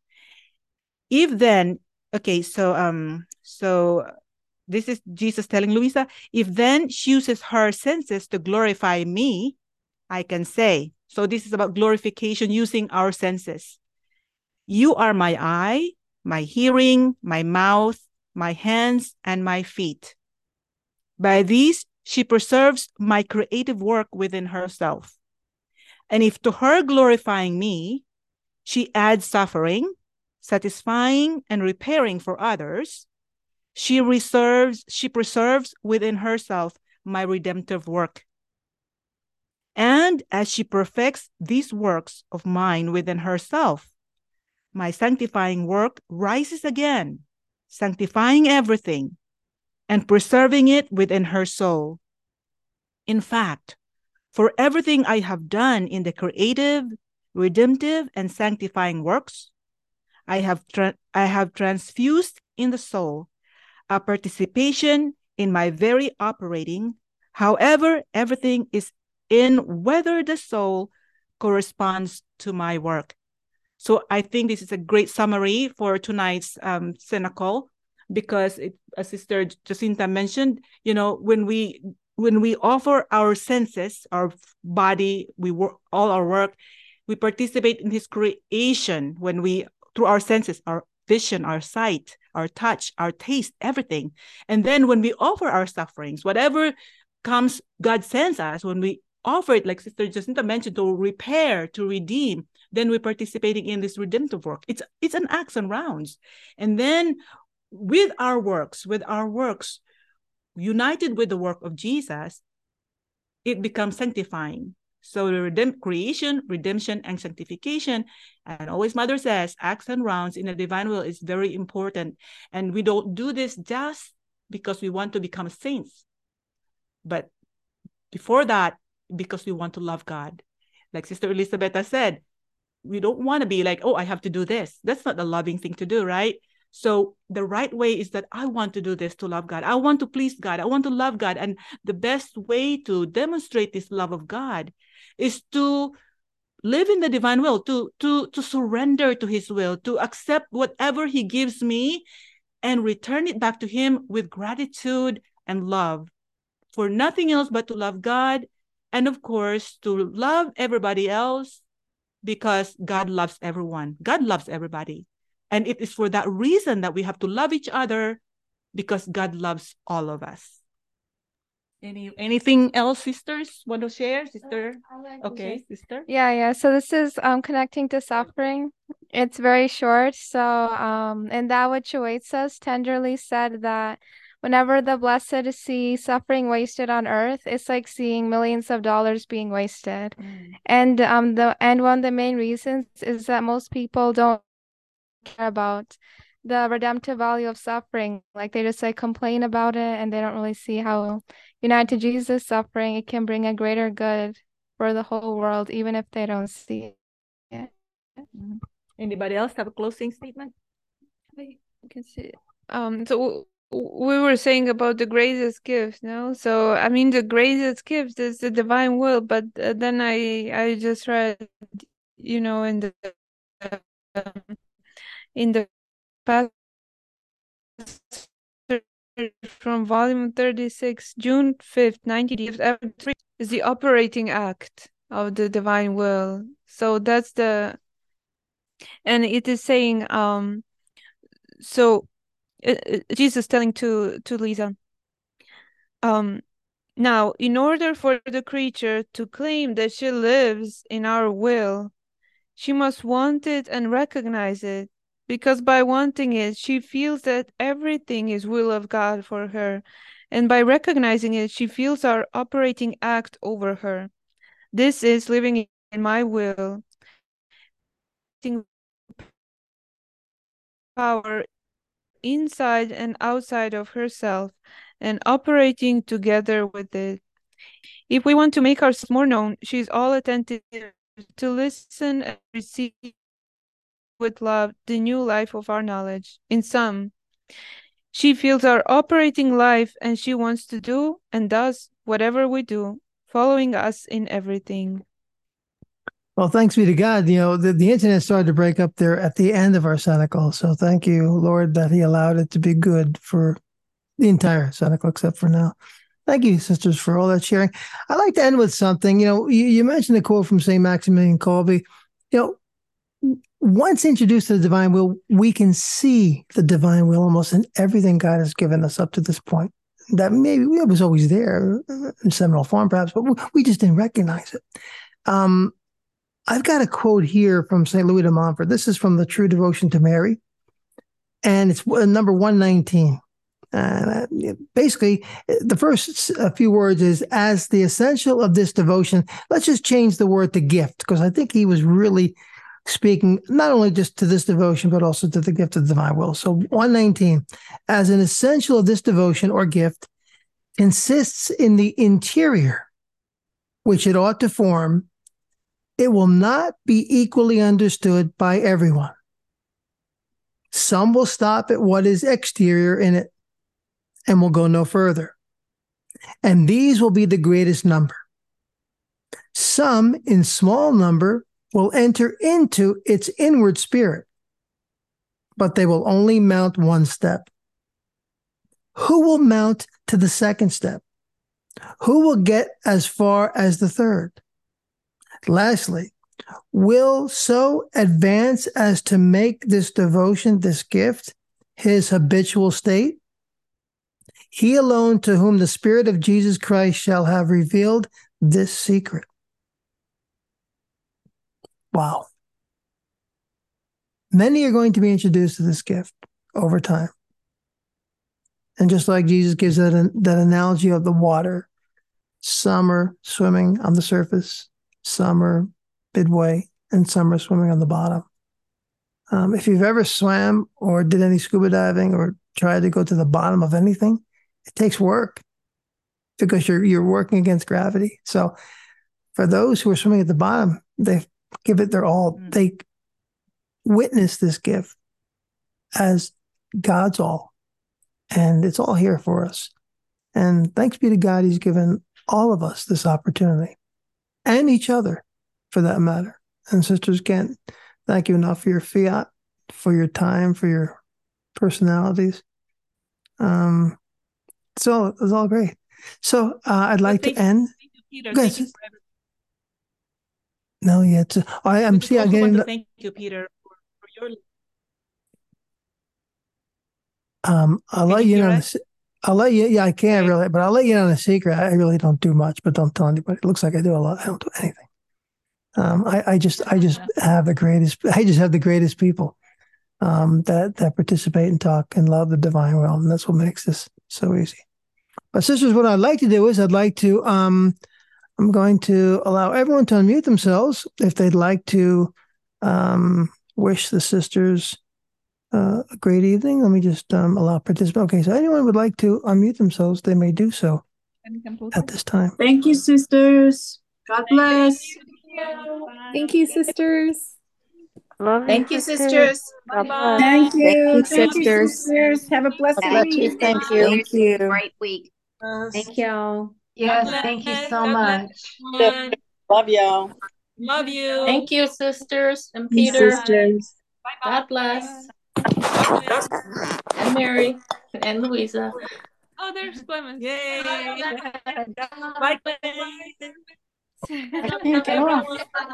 If then, okay, so um, so. This is Jesus telling Luisa, if then she uses her senses to glorify me, I can say, so this is about glorification using our senses. You are my eye, my hearing, my mouth, my hands, and my feet. By these, she preserves my creative work within herself. And if to her glorifying me, she adds suffering, satisfying, and repairing for others, She reserves, she preserves within herself my redemptive work. And as she perfects these works of mine within herself, my sanctifying work rises again, sanctifying everything and preserving it within her soul. In fact, for everything I have done in the creative, redemptive, and sanctifying works, I have tra- I have transfused in the soul a participation in my very operating, however everything is in whether the soul corresponds to my work. So I think this is a great summary for tonight's um, Cenacle, because it, as Sister Jacinta mentioned, you know, when we when we offer our senses, our body, we work all our work, we participate in His creation when we through our senses, our vision, our sight, our touch, our taste, everything. And then when we offer our sufferings, whatever comes, God sends us, when we offer it, like Sister Jacinta mentioned, to repair, to redeem, then we're participating in this redemptive work. It's it's an acts and rounds. And then with our works, with our works, united with the work of Jesus, it becomes sanctifying. So the redemp- creation, redemption, and sanctification, and always Mother says, acts and rounds in the divine will is very important. And we don't do this just because we want to become saints, but before that, because we want to love God. Like Sister Elisabetta said, we don't want to be like, oh, I have to do this. That's not the loving thing to do, right? So the right way is that I want to do this to love God. I want to please God. I want to love God. And the best way to demonstrate this love of God is to live in the divine will, to, to, to surrender to his will, to accept whatever he gives me and return it back to him with gratitude and love, for nothing else but to love God. And of course, to love everybody else, because God loves everyone. God loves everybody. And it is for that reason that we have to love each other, because God loves all of us. Any anything else, sisters, want to share? Sister? Okay, sister. Yeah, yeah. So this is um connecting to suffering. It's very short. So um and that which awaits us tenderly said that whenever the blessed see suffering wasted on earth, it's like seeing millions of dollars being wasted. Mm. And um the and one of the main reasons is that most people don't care about the redemptive value of suffering. Like they just like complain about it, and they don't really see how united to Jesus' suffering, it can bring a greater good for the whole world, even if they don't see it. Mm-hmm. Anybody else have a closing statement? I can see. Um. So we were saying about the greatest gift, no? So I mean, the greatest gift is the divine will. But uh, then I I just read, you know, in the uh, in the past from volume thirty-six, June fifth, nineteen eighty-three, is the operating act of the divine will. So that's the, and it is saying, um, so uh, Jesus telling to, to Lisa, um, now, in order for the creature to claim that she lives in our will, she must want it and recognize it. Because by wanting it, she feels that everything is will of God for her. And by recognizing it, she feels our operating act over her. This is living in my will. Power inside and outside of herself and operating together with it. If we want to make ourselves more known, she is all attentive to listen and receive with love the new life of our knowledge. In sum, she feels our operating life, and she wants to do and does whatever we do, following us in everything. Well, thanks be to God. You know, the, the internet started to break up there at the end of our Cenacle. So thank you, Lord, that he allowed it to be good for the entire Cenacle, except for now. Thank you, sisters, for all that sharing. I'd like to end with something. You know, you, you mentioned a quote from Saint Maximilian Kolbe. You know, once introduced to the divine will, we can see the divine will almost in everything God has given us up to this point. That maybe it was always there in seminal form, perhaps, but we just didn't recognize it. Um, I've got a quote here from Saint Louis de Montfort. This is from the True Devotion to Mary, and it's number one nineteen. Uh, basically, the first few words is, as the essential of this devotion. Let's just change the word to gift, because I think he was really speaking not only just to this devotion, but also to the gift of the divine will. So one nineteen, as an essential of this devotion or gift, consists in the interior, which it ought to form. It will not be equally understood by everyone. Some will stop at what is exterior in it and will go no further. And these will be the greatest number. Some, in small number, will enter into its inward spirit, but they will only mount one step. Who will mount to the second step? Who will get as far as the third? Lastly, will so advance as to make this devotion, this gift, his habitual state? He alone to whom the Spirit of Jesus Christ shall have revealed this secret. Wow. Many are going to be introduced to this gift over time. And just like Jesus gives that, that analogy of the water, some are swimming on the surface, some are midway, and some are swimming on the bottom. Um, if you've ever swam or did any scuba diving or tried to go to the bottom of anything, it takes work because you're you're working against gravity. So for those who are swimming at the bottom, they give it their all. Mm. They witness this gift as God's all, and it's all here for us. And thanks be to God, he's given all of us this opportunity, and each other for that matter. And sisters, can't thank you enough for your fiat, for your time, for your personalities. Um, so it was all great. So uh, I'd like thank to end. Thank you, Peter. Go Thank ahead. you for everything. No, yet I am. We just See, I'm also want getting. to The, thank you, Peter, for, for your. um, I'll Can let you you hear know. us? I'll let you. Yeah, I can't Okay. really, but I'll let you know a secret. I really don't do much, but don't tell anybody. It looks like I do a lot. I don't do anything. Um, I, I just, I just have the greatest. I just have the greatest people um, that that participate and talk and love the divine realm, and that's what makes this so easy. But sisters, what I'd like to do is I'd like to. Um, I'm going to allow everyone to unmute themselves if they'd like to um, wish the sisters uh, a great evening. Let me just um, allow participants. Okay, so anyone would like to unmute themselves, they may do so at this time. Thank you, sisters. God bless. Thank you, sisters. Love Thank you, you, sisters. sisters. God Bye. bless. Thank Thank you. you, Thank you, sisters. sisters. Have a blessed God bless you. week. Thank you. Thank you. Great week. Thank you. God Yes, bless. thank you so God bless much. everyone. Love y'all. Love you. Thank you, sisters and You Peter. sisters. Bye-bye. God bless. God bless. And Mary and Louisa. Oh, there's Clemens. Yay. Bye, Clemens. I can't get off.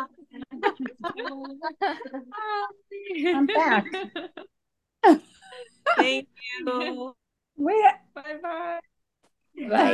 I'm back. Thank you. Wait. Bye bye. Bye.